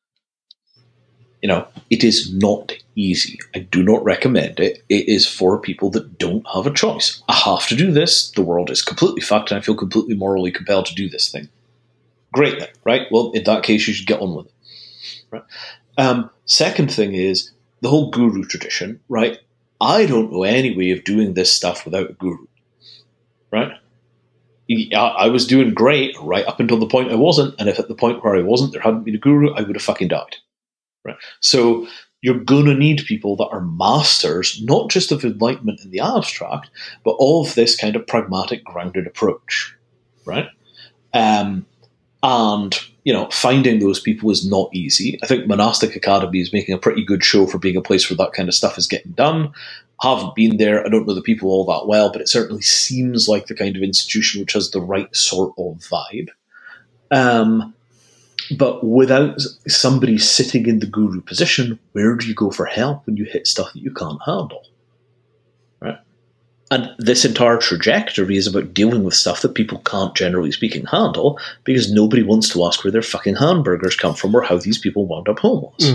It is not easy. I do not recommend it. It is for people that don't have a choice. I have to do this. The world is completely fucked and I feel completely morally compelled to do this thing. Great then, right? Well, in that case, you should get on with it. Right? Second thing is the whole guru tradition, right? I don't know any way of doing this stuff without a guru, right? I was doing great right up until the point I wasn't, and if at the point where I wasn't, there hadn't been a guru, I would have fucking died, right? So you're going to need people that are masters, not just of enlightenment in the abstract, but of this kind of pragmatic, grounded approach, right? And, finding those people is not easy. I think Monastic Academy is making a pretty good show for being a place where that kind of stuff is getting done. Haven't been there. I don't know the people all that well, but it certainly seems like the kind of institution which has the right sort of vibe. But without somebody sitting in the guru position, where do you go for help when you hit stuff that you can't handle? Right? And this entire trajectory is about dealing with stuff that people can't, generally speaking, handle, because nobody wants to ask where their fucking hamburgers come from or how these people wound up homeless.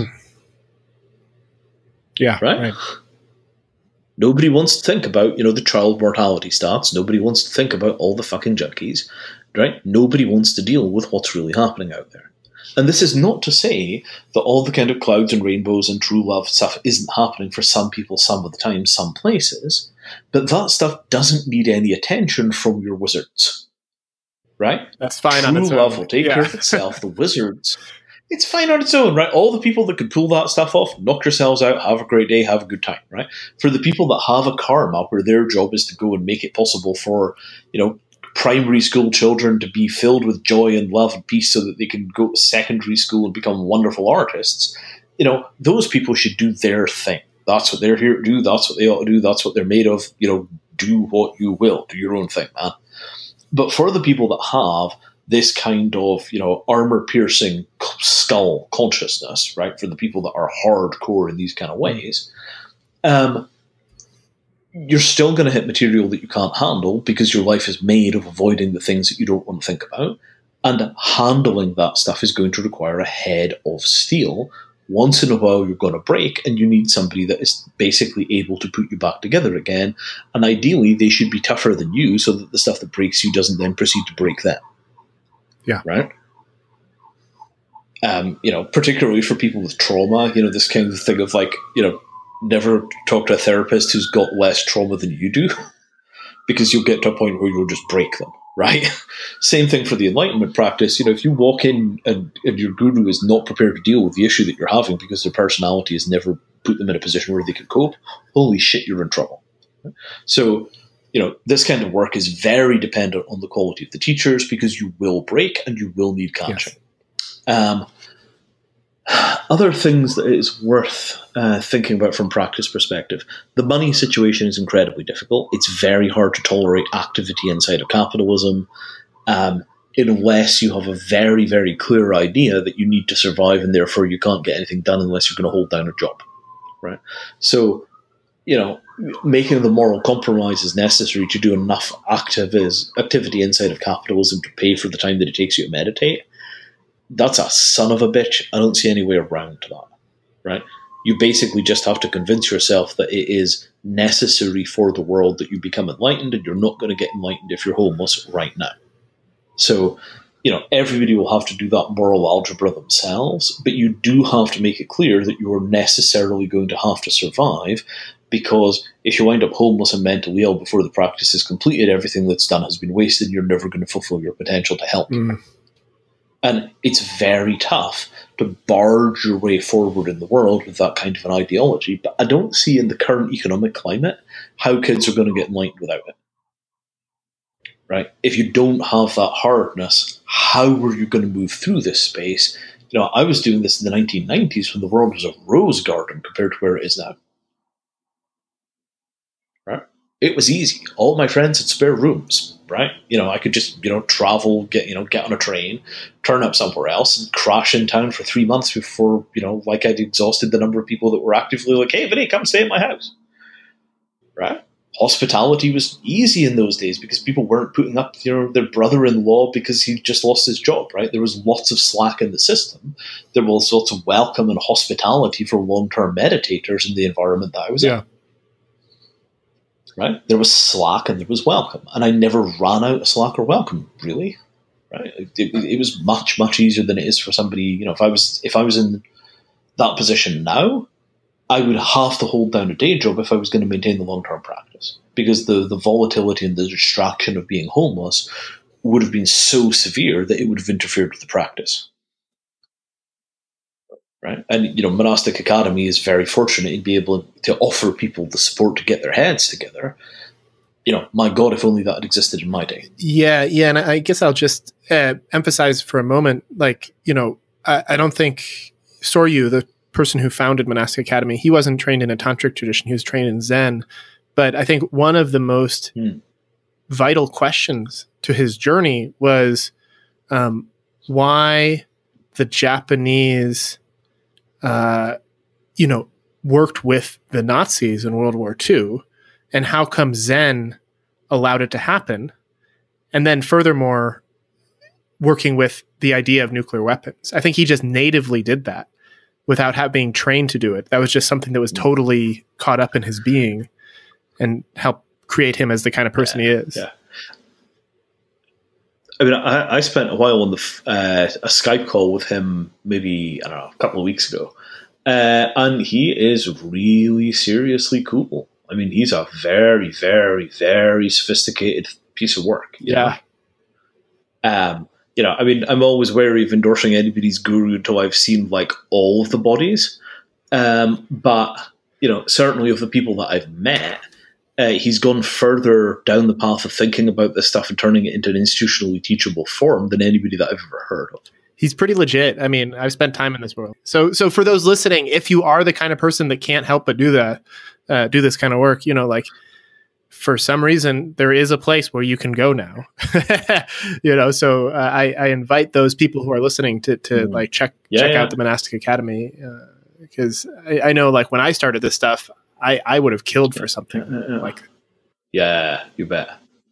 Yeah. Right? Nobody wants to think about, the child mortality stats. Nobody wants to think about all the fucking junkies. Right? Nobody wants to deal with what's really happening out there. And this is not to say that all the kind of clouds and rainbows and true love stuff isn't happening for some people some of the time, some places. But that stuff doesn't need any attention from your wizards. Right? That's fine on True its own. love will take care of itself. The wizards, it's fine on its own, right? All the people that can pull that stuff off, knock yourselves out, have a great day, have a good time, right? For the people that have a karma where their job is to go and make it possible for, primary school children to be filled with joy and love and peace so that they can go to secondary school and become wonderful artists, those people should do their thing. That's what they're here to do. That's what they ought to do. That's what they're made of. Do what you will. Do your own thing, man. But for the people that have this kind of, armor-piercing skull consciousness, right, for the people that are hardcore in these kind of ways, you're still going to hit material that you can't handle because your life is made of avoiding the things that you don't want to think about. And handling that stuff is going to require a head of steel. Once in a while, you're going to break, and you need somebody that is basically able to put you back together again. And ideally, they should be tougher than you so that the stuff that breaks you doesn't then proceed to break them. Yeah. Right? Particularly for people with trauma, this kind of thing of never talk to a therapist who's got less trauma than you do, because you'll get to a point where you'll just break them, right? Same thing for the enlightenment practice. If you walk in and your guru is not prepared to deal with the issue that you're having because their personality has never put them in a position where they can cope, holy shit, you're in trouble. So, this kind of work is very dependent on the quality of the teachers, because you will break and you will need catching. Yes. Other things that is worth thinking about from practice perspective. The money situation is incredibly difficult. It's very hard to tolerate activity inside of capitalism unless you have a very, very clear idea that you need to survive and therefore you can't get anything done unless you're going to hold down a job. Right? So, making the moral compromises necessary to do enough activity inside of capitalism to pay for the time that it takes you to meditate, that's a son of a bitch. I don't see any way around that, right? You basically just have to convince yourself that it is necessary for the world that you become enlightened, and you're not going to get enlightened if you're homeless right now. So, everybody will have to do that moral algebra themselves, but you do have to make it clear that you are necessarily going to have to survive, because if you wind up homeless and mentally ill before the practice is completed, everything that's done has been wasted, and you're never going to fulfill your potential to help people. And it's very tough to barge your way forward in the world with that kind of an ideology. But I don't see in the current economic climate how kids are going to get enlightened without it. Right? If you don't have that hardness, how are you going to move through this space? I was doing this in the 1990s when the world was a rose garden compared to where it is now. Right? It was easy. All my friends had spare rooms. Right? I could just, travel, get on a train, turn up somewhere else and crash in town for 3 months before, I'd exhausted the number of people that were actively like, hey, Vinny, come stay at my house. Right? Hospitality was easy in those days because people weren't putting up, their brother-in-law because he just lost his job, right? There was lots of slack in the system. There was lots of welcome and hospitality for long-term meditators in the environment that I was in. Right? There was slack and there was welcome. And I never ran out of slack or welcome, really. Right? It was much, much easier than it is for somebody, if I was in that position now, I would have to hold down a day job if I was going to maintain the long-term practice. Because the volatility and the distraction of being homeless would have been so severe that it would have interfered with the practice. Right? And, Monastic Academy is very fortunate in being able to offer people the support to get their heads together. my God, if only that had existed in my day. Yeah, and I guess I'll just emphasize for a moment, like, I don't think Soryu, the person who founded Monastic Academy, he wasn't trained in a tantric tradition. He was trained in Zen. But I think one of the most vital questions to his journey was why the Japanese, worked with the Nazis in World War II, and how come Zen allowed it to happen. And then furthermore, working with the idea of nuclear weapons. I think he just natively did that without being trained to do it. That was just something that was totally caught up in his being and helped create him as the kind of person he is. Yeah. I mean, I spent a while on a Skype call with him, maybe, I don't know, a couple of weeks ago. And he is really seriously cool. I mean, he's a very, very, very sophisticated piece of work. Yeah. I mean, I'm always wary of endorsing anybody's guru until I've seen like all of the bodies. But, certainly of the people that I've met, he's gone further down the path of thinking about this stuff and turning it into an institutionally teachable form than anybody that I've ever heard of. He's pretty legit. I mean, I've spent time in this world. So for those listening, if you are the kind of person that can't help but do that, do this kind of work, like for some reason there is a place where you can go now. So I invite those people who are listening to like check out the Monastic Academy, because I know, like, when I started this stuff, I would have killed for something like. Yeah, you bet.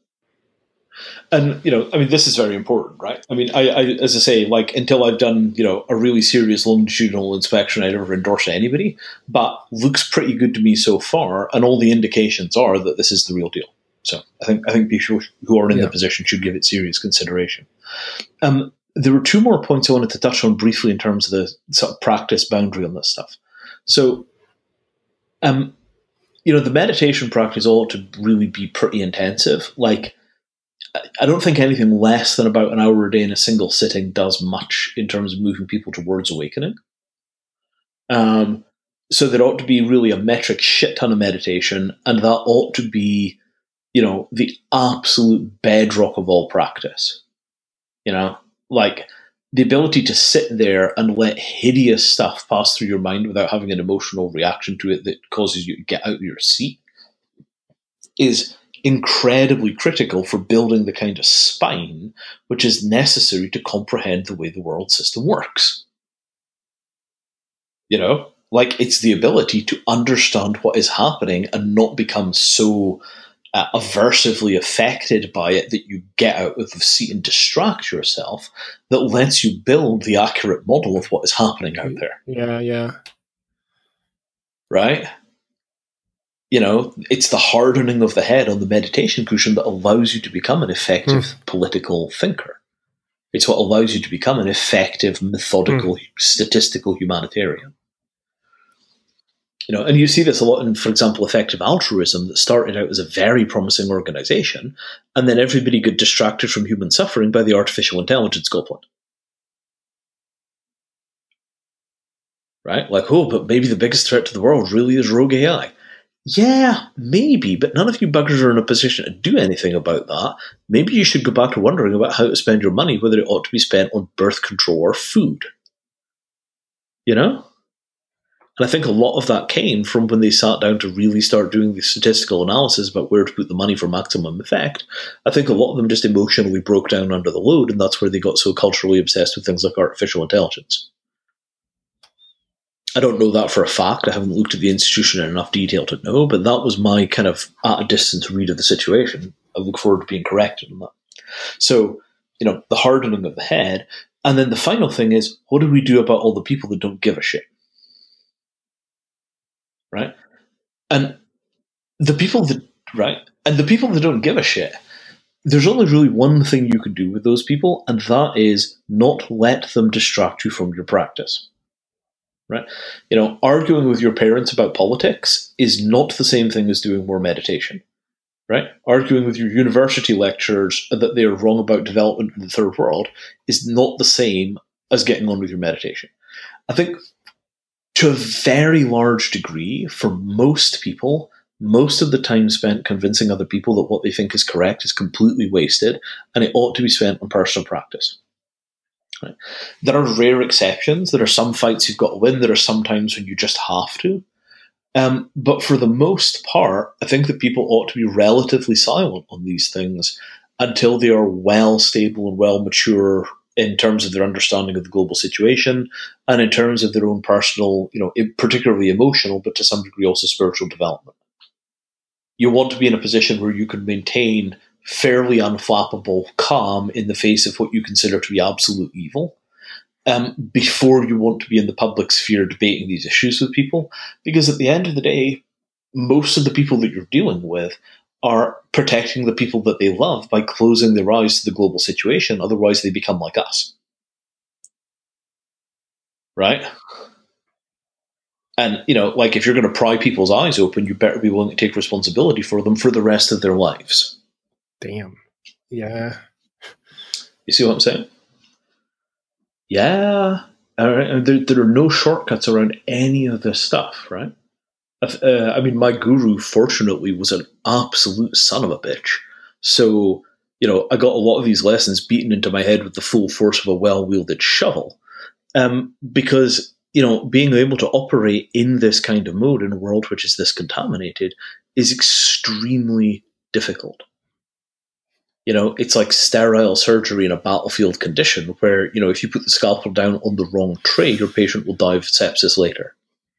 And, I mean, this is very important, right? I mean, I as I say, like, until I've done, a really serious longitudinal inspection, I'd never endorse anybody, but looks pretty good to me so far, and all the indications are that this is the real deal. So I think people who are in the position should give it serious consideration. There were two more points I wanted to touch on briefly in terms of the sort of practice boundary on this stuff. So, the meditation practice ought to really be pretty intensive. Like, I don't think anything less than about an hour a day in a single sitting does much in terms of moving people towards awakening. So there ought to be really a metric shit ton of meditation, and that ought to be, the absolute bedrock of all practice. Like the ability to sit there and let hideous stuff pass through your mind without having an emotional reaction to it that causes you to get out of your seat is incredibly critical for building the kind of spine which is necessary to comprehend the way the world system works. Like, it's the ability to understand what is happening and not become so aversively affected by it that you get out of the seat and distract yourself, that lets you build the accurate model of what is happening out there. Yeah. Right? It's the hardening of the head on the meditation cushion that allows you to become an effective political thinker. It's what allows you to become an effective, methodical, statistical humanitarian. And you see this a lot in, for example, Effective Altruism, that started out as a very promising organization, and then everybody got distracted from human suffering by the artificial intelligence goblin. Right? Like, but maybe the biggest threat to the world really is rogue AI. Yeah, maybe, but none of you buggers are in a position to do anything about that. Maybe you should go back to wondering about how to spend your money, whether it ought to be spent on birth control or food. And I think a lot of that came from when they sat down to really start doing the statistical analysis about where to put the money for maximum effect. I think a lot of them just emotionally broke down under the load, and that's where they got so culturally obsessed with things like artificial intelligence. I don't know that for a fact. I haven't looked at the institution in enough detail to know, but that was my kind of at a distance read of the situation. I look forward to being corrected on that. So, the hardening of the head. And then the final thing is, what do we do about all the people that don't give a shit? Right? And the people that don't give a shit, there's only really one thing you can do with those people, and that is not let them distract you from your practice. Right? Arguing with your parents about politics is not the same thing as doing more meditation. Right? Arguing with your university lecturers that they are wrong about development in the third world is not the same as getting on with your meditation. I think to a very large degree, for most people, most of the time spent convincing other people that what they think is correct is completely wasted, and it ought to be spent on personal practice. Right? There are rare exceptions. There are some fights you've got to win. There are some times when you just have to. But for the most part, I think that people ought to be relatively silent on these things until they are well stable and well mature in terms of their understanding of the global situation and in terms of their own personal, particularly emotional, but to some degree also spiritual development. You want to be in a position where you can maintain fairly unflappable calm in the face of what you consider to be absolute evil, before you want to be in the public sphere debating these issues with people. Because at the end of the day, most of the people that you're dealing with are protecting the people that they love by closing their eyes to the global situation. Otherwise, they become like us. Right? And, if you're going to pry people's eyes open, you better be willing to take responsibility for them for the rest of their lives. Damn. Yeah. You see what I'm saying? Yeah. There are no shortcuts around any of this stuff, right? My guru, fortunately, was an absolute son of a bitch. So, I got a lot of these lessons beaten into my head with the full force of a well-wielded shovel. Because, being able to operate in this kind of mode in a world which is this contaminated is extremely difficult. It's like sterile surgery in a battlefield condition where, if you put the scalpel down on the wrong tray, your patient will die of sepsis later.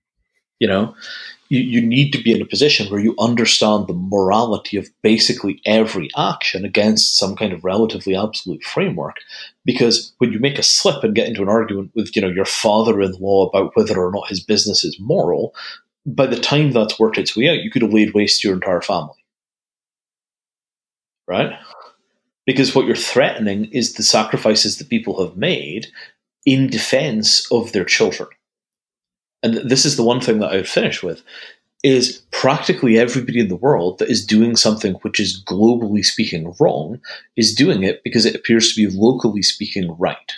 You need to be in a position where you understand the morality of basically every action against some kind of relatively absolute framework. Because when you make a slip and get into an argument with, your father-in-law about whether or not his business is moral, by the time that's worked its way out, you could have laid waste to your entire family. Right? Because what you're threatening is the sacrifices that people have made in defense of their children. And this is the one thing that I would finish with, is practically everybody in the world that is doing something which is globally speaking wrong is doing it because it appears to be locally speaking right.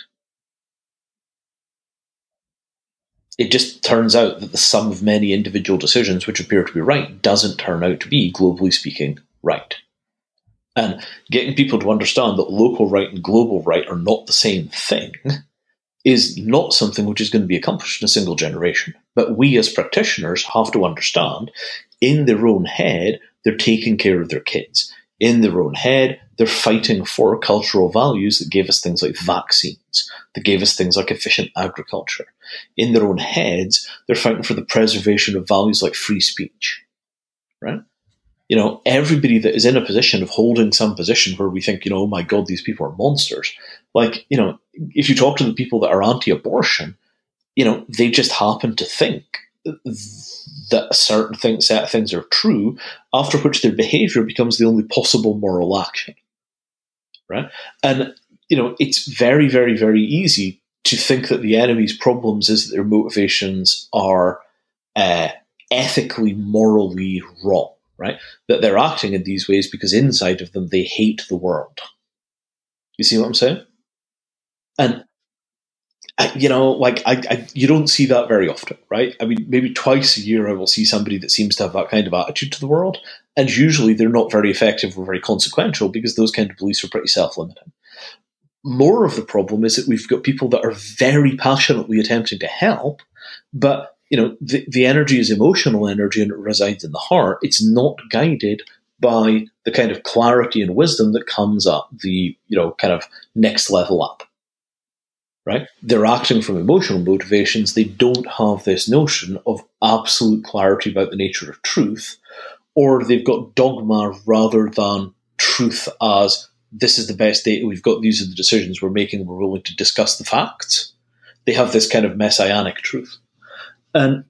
It just turns out that the sum of many individual decisions which appear to be right doesn't turn out to be, globally speaking, right. And getting people to understand that local right and global right are not the same thing is not something which is going to be accomplished in a single generation. But we as practitioners have to understand, in their own head, they're taking care of their kids. In their own head, they're fighting for cultural values that gave us things like vaccines, that gave us things like efficient agriculture. In their own heads, they're fighting for the preservation of values like free speech. Right? Everybody that is in a position of holding some position where we think, oh my God, these people are monsters. If you talk to the people that are anti-abortion, they just happen to think that a certain set of things are true, after which their behavior becomes the only possible moral action. Right? And, it's very, very, very easy to think that the enemy's problems is that their motivations are ethically, morally wrong. Right? That they're acting in these ways because inside of them they hate the world. You see what I'm saying? And you don't see that very often, right? Maybe twice a year I will see somebody that seems to have that kind of attitude to the world, and usually they're not very effective or very consequential because those kind of beliefs are pretty self-limiting. More of the problem is that we've got people that are very passionately attempting to help, but the energy is emotional energy and it resides in the heart. It's not guided by the kind of clarity and wisdom that comes up the, kind of next level up, right? They're acting from emotional motivations. They don't have this notion of absolute clarity about the nature of truth, or they've got dogma rather than truth as this is the best data we've got. These are the decisions we're making. We're willing to discuss the facts. They have this kind of messianic truth. And,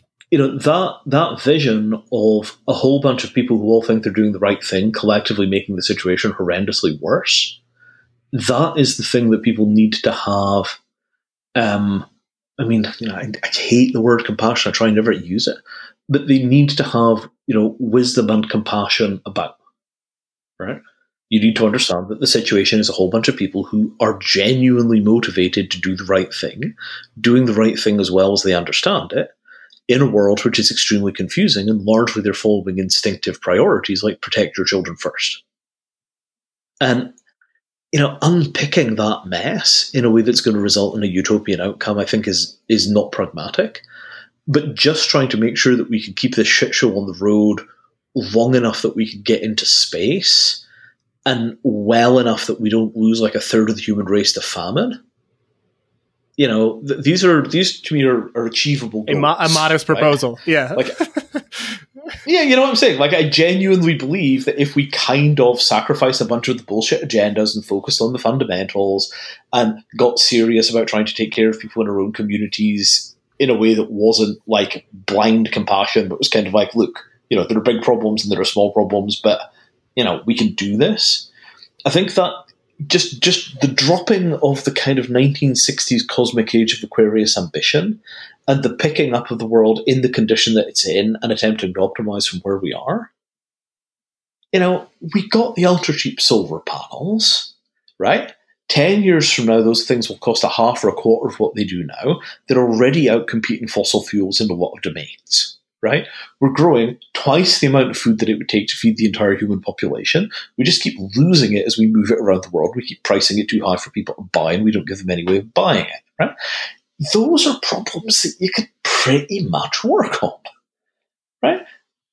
that vision of a whole bunch of people who all think they're doing the right thing, collectively making the situation horrendously worse, that is the thing that people need to have. I hate the word compassion. I try never to use it. But they need to have, wisdom and compassion about, right? You need to understand that the situation is a whole bunch of people who are genuinely motivated to do the right thing, doing the right thing as well as they understand it, in a world which is extremely confusing, and largely they're following instinctive priorities like protect your children first. And, unpicking that mess in a way that's going to result in a utopian outcome, I think is not pragmatic. But just trying to make sure that we can keep this shit show on the road long enough that we can get into space and well enough that we don't lose like a third of the human race to famine. These to me are achievable goals. A modest proposal. Right? Yeah. Yeah, you know what I'm saying? Like, I genuinely believe that if we kind of sacrificed a bunch of the bullshit agendas and focused on the fundamentals and got serious about trying to take care of people in our own communities in a way that wasn't like blind compassion, but was kind of like, look, there are big problems and there are small problems, but, we can do this. I think that just the dropping of the kind of 1960s cosmic age of Aquarius ambition and the picking up of the world in the condition that it's in and attempting to optimize from where we are. We got the ultra cheap solar panels, right? 10 years from now, those things will cost a half or a quarter of what they do now. They're already out competing fossil fuels in a lot of domains, right? We're growing twice the amount of food that it would take to feed the entire human population. We just keep losing it as we move it around the world. We keep pricing it too high for people to buy, and we don't give them any way of buying it, right? Those are problems that you could pretty much work on, right?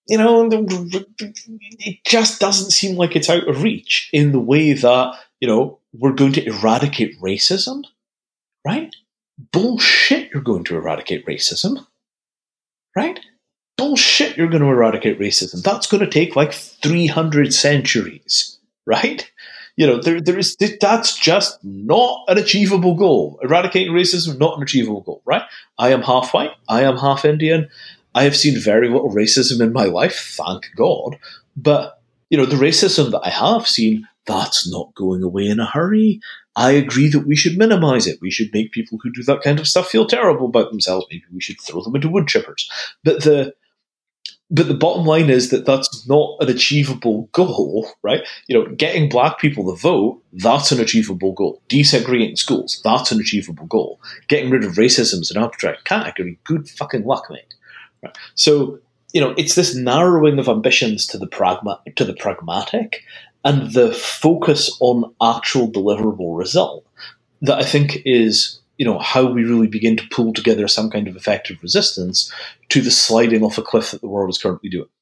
It just doesn't seem like it's out of reach in the way that, we're going to eradicate racism, right? Bullshit, you're going to eradicate racism, right? Bullshit, you're going to eradicate racism. That's going to take like 300 centuries, right? That's just not an achievable goal. Eradicating racism, not an achievable goal, right? I am half white. I am half Indian. I have seen very little racism in my life, thank God. But, the racism that I have seen, that's not going away in a hurry. I agree that we should minimize it. We should make people who do that kind of stuff feel terrible about themselves. Maybe we should throw them into wood chippers. But the bottom line is that that's not an achievable goal, right? Getting black people to vote, that's an achievable goal. Desegregating schools, that's an achievable goal. Getting rid of racism as an abstract category, good fucking luck, mate. Right? So, it's this narrowing of ambitions to the pragmatic and the focus on actual deliverable result that I think is, how we really begin to pull together some kind of effective resistance to the sliding off a cliff that the world is currently doing.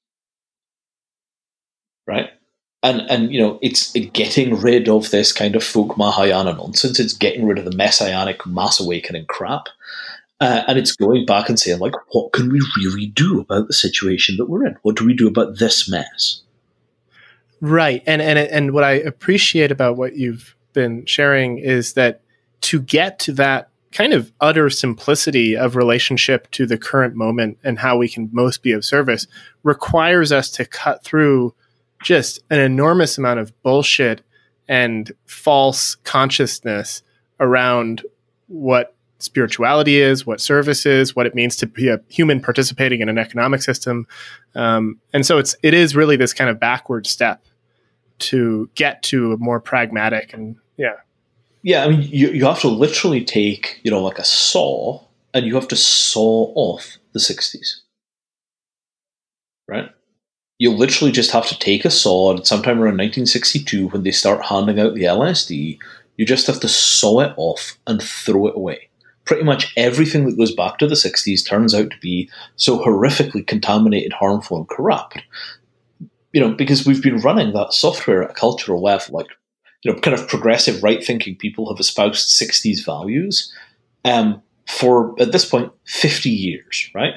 Right? And it's getting rid of this kind of folk Mahayana nonsense. It's getting rid of the messianic mass awakening crap. And it's going back and saying, like, what can we really do about the situation that we're in? What do we do about this mess? Right. And what I appreciate about what you've been sharing is that to get to that kind of utter simplicity of relationship to the current moment and how we can most be of service requires us to cut through just an enormous amount of bullshit and false consciousness around what spirituality is, what service is, what it means to be a human participating in an economic system. And so it is really this kind of backward step to get to a more pragmatic and Yeah, I mean, you have to literally take, like a saw, and you have to saw off the 60s. Right? You literally just have to take a saw, and sometime around 1962, when they start handing out the LSD, you just have to saw it off and throw it away. Pretty much everything that goes back to the 60s turns out to be so horrifically contaminated, harmful, and corrupt. Because we've been running that software at a cultural level, like, kind of progressive right-thinking people have espoused 60s values for, at this point, 50 years, right?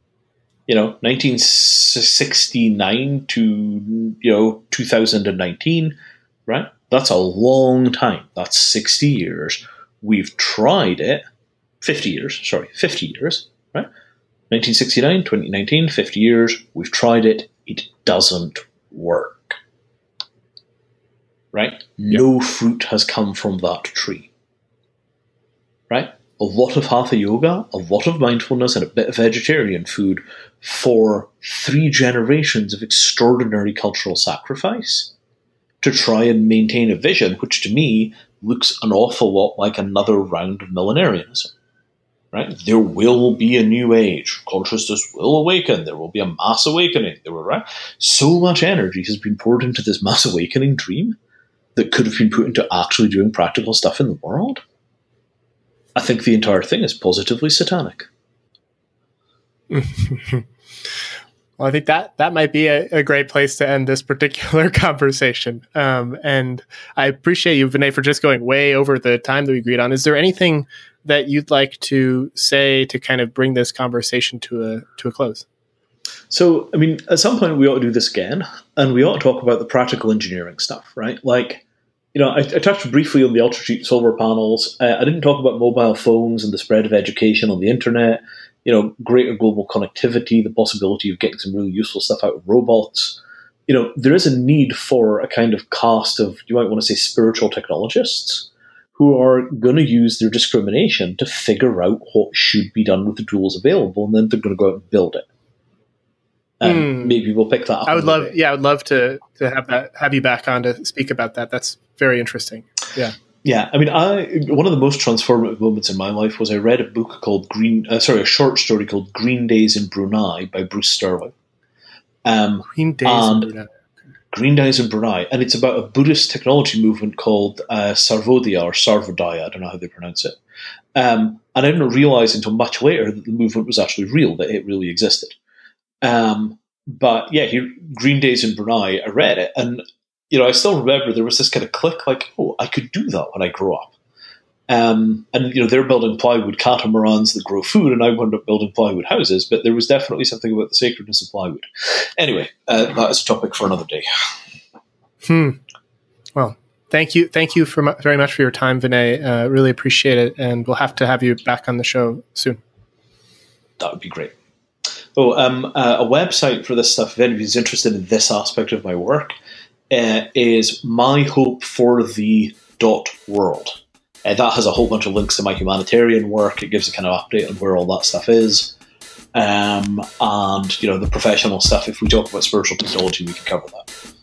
1969 to, 2019, right? That's a long time. That's 60 years. We've tried it. 50 years, right? 1969, 2019, 50 years. We've tried it. It doesn't work. Right? No fruit has come from that tree. Right? A lot of hatha yoga, a lot of mindfulness, and a bit of vegetarian food for 3 generations of extraordinary cultural sacrifice to try and maintain a vision which to me looks an awful lot like another round of millenarianism. right? There will be a new age. Consciousness will awaken. There will be a mass awakening. There will, right? So much energy has been poured into this mass awakening dream that could have been put into actually doing practical stuff in the world. I think the entire thing is positively satanic. Well, I think that might be a great place to end this particular conversation. And I appreciate you, Vinay, for just going way over the time that we agreed on. Is there anything that you'd like to say to kind of bring this conversation to a close? So, I mean, at some point we ought to do this again, and we ought to talk about the practical engineering stuff, right? Like, you know, I touched briefly on the ultra cheap solar panels. I didn't talk about mobile phones and the spread of education on the internet. You know, greater global connectivity, the possibility of getting some really useful stuff out of robots. You know, there is a need for a kind of cast of, you might want to say, spiritual technologists who are going to use their discrimination to figure out what should be done with the tools available, and then they're going to go out and build it. And maybe we'll pick that up. I would love to have you back on to speak about that. That's very interesting. Yeah. Yeah, I mean, one of the most transformative moments in my life was I read a book called a short story called Green Days in Brunei by Bruce Sterling. Green Days in Brunei. Green Days in Brunei, and it's about a Buddhist technology movement called Sarvodaya or Sarvodaya. I don't know how they pronounce it. And I didn't realize until much later that the movement was actually real, that it really existed. But yeah, Green Days in Brunei, I read it, and you know, I still remember there was this kind of click, like, oh, I could do that when I grow up. And you know, they're building plywood catamarans that grow food, and I wound up building plywood houses. But there was definitely something about the sacredness of plywood. Anyway, that is a topic for another day. Well, thank you very much for your time, Vinay. Really appreciate it, and we'll have to have you back on the show soon. That would be great. Oh, a website for this stuff, if anybody's interested in this aspect of my work, is myhopeforthe.world. That has a whole bunch of links to my humanitarian work. It gives a kind of update on where all that stuff is. And, you know, the professional stuff, if we talk about spiritual technology, we can cover that.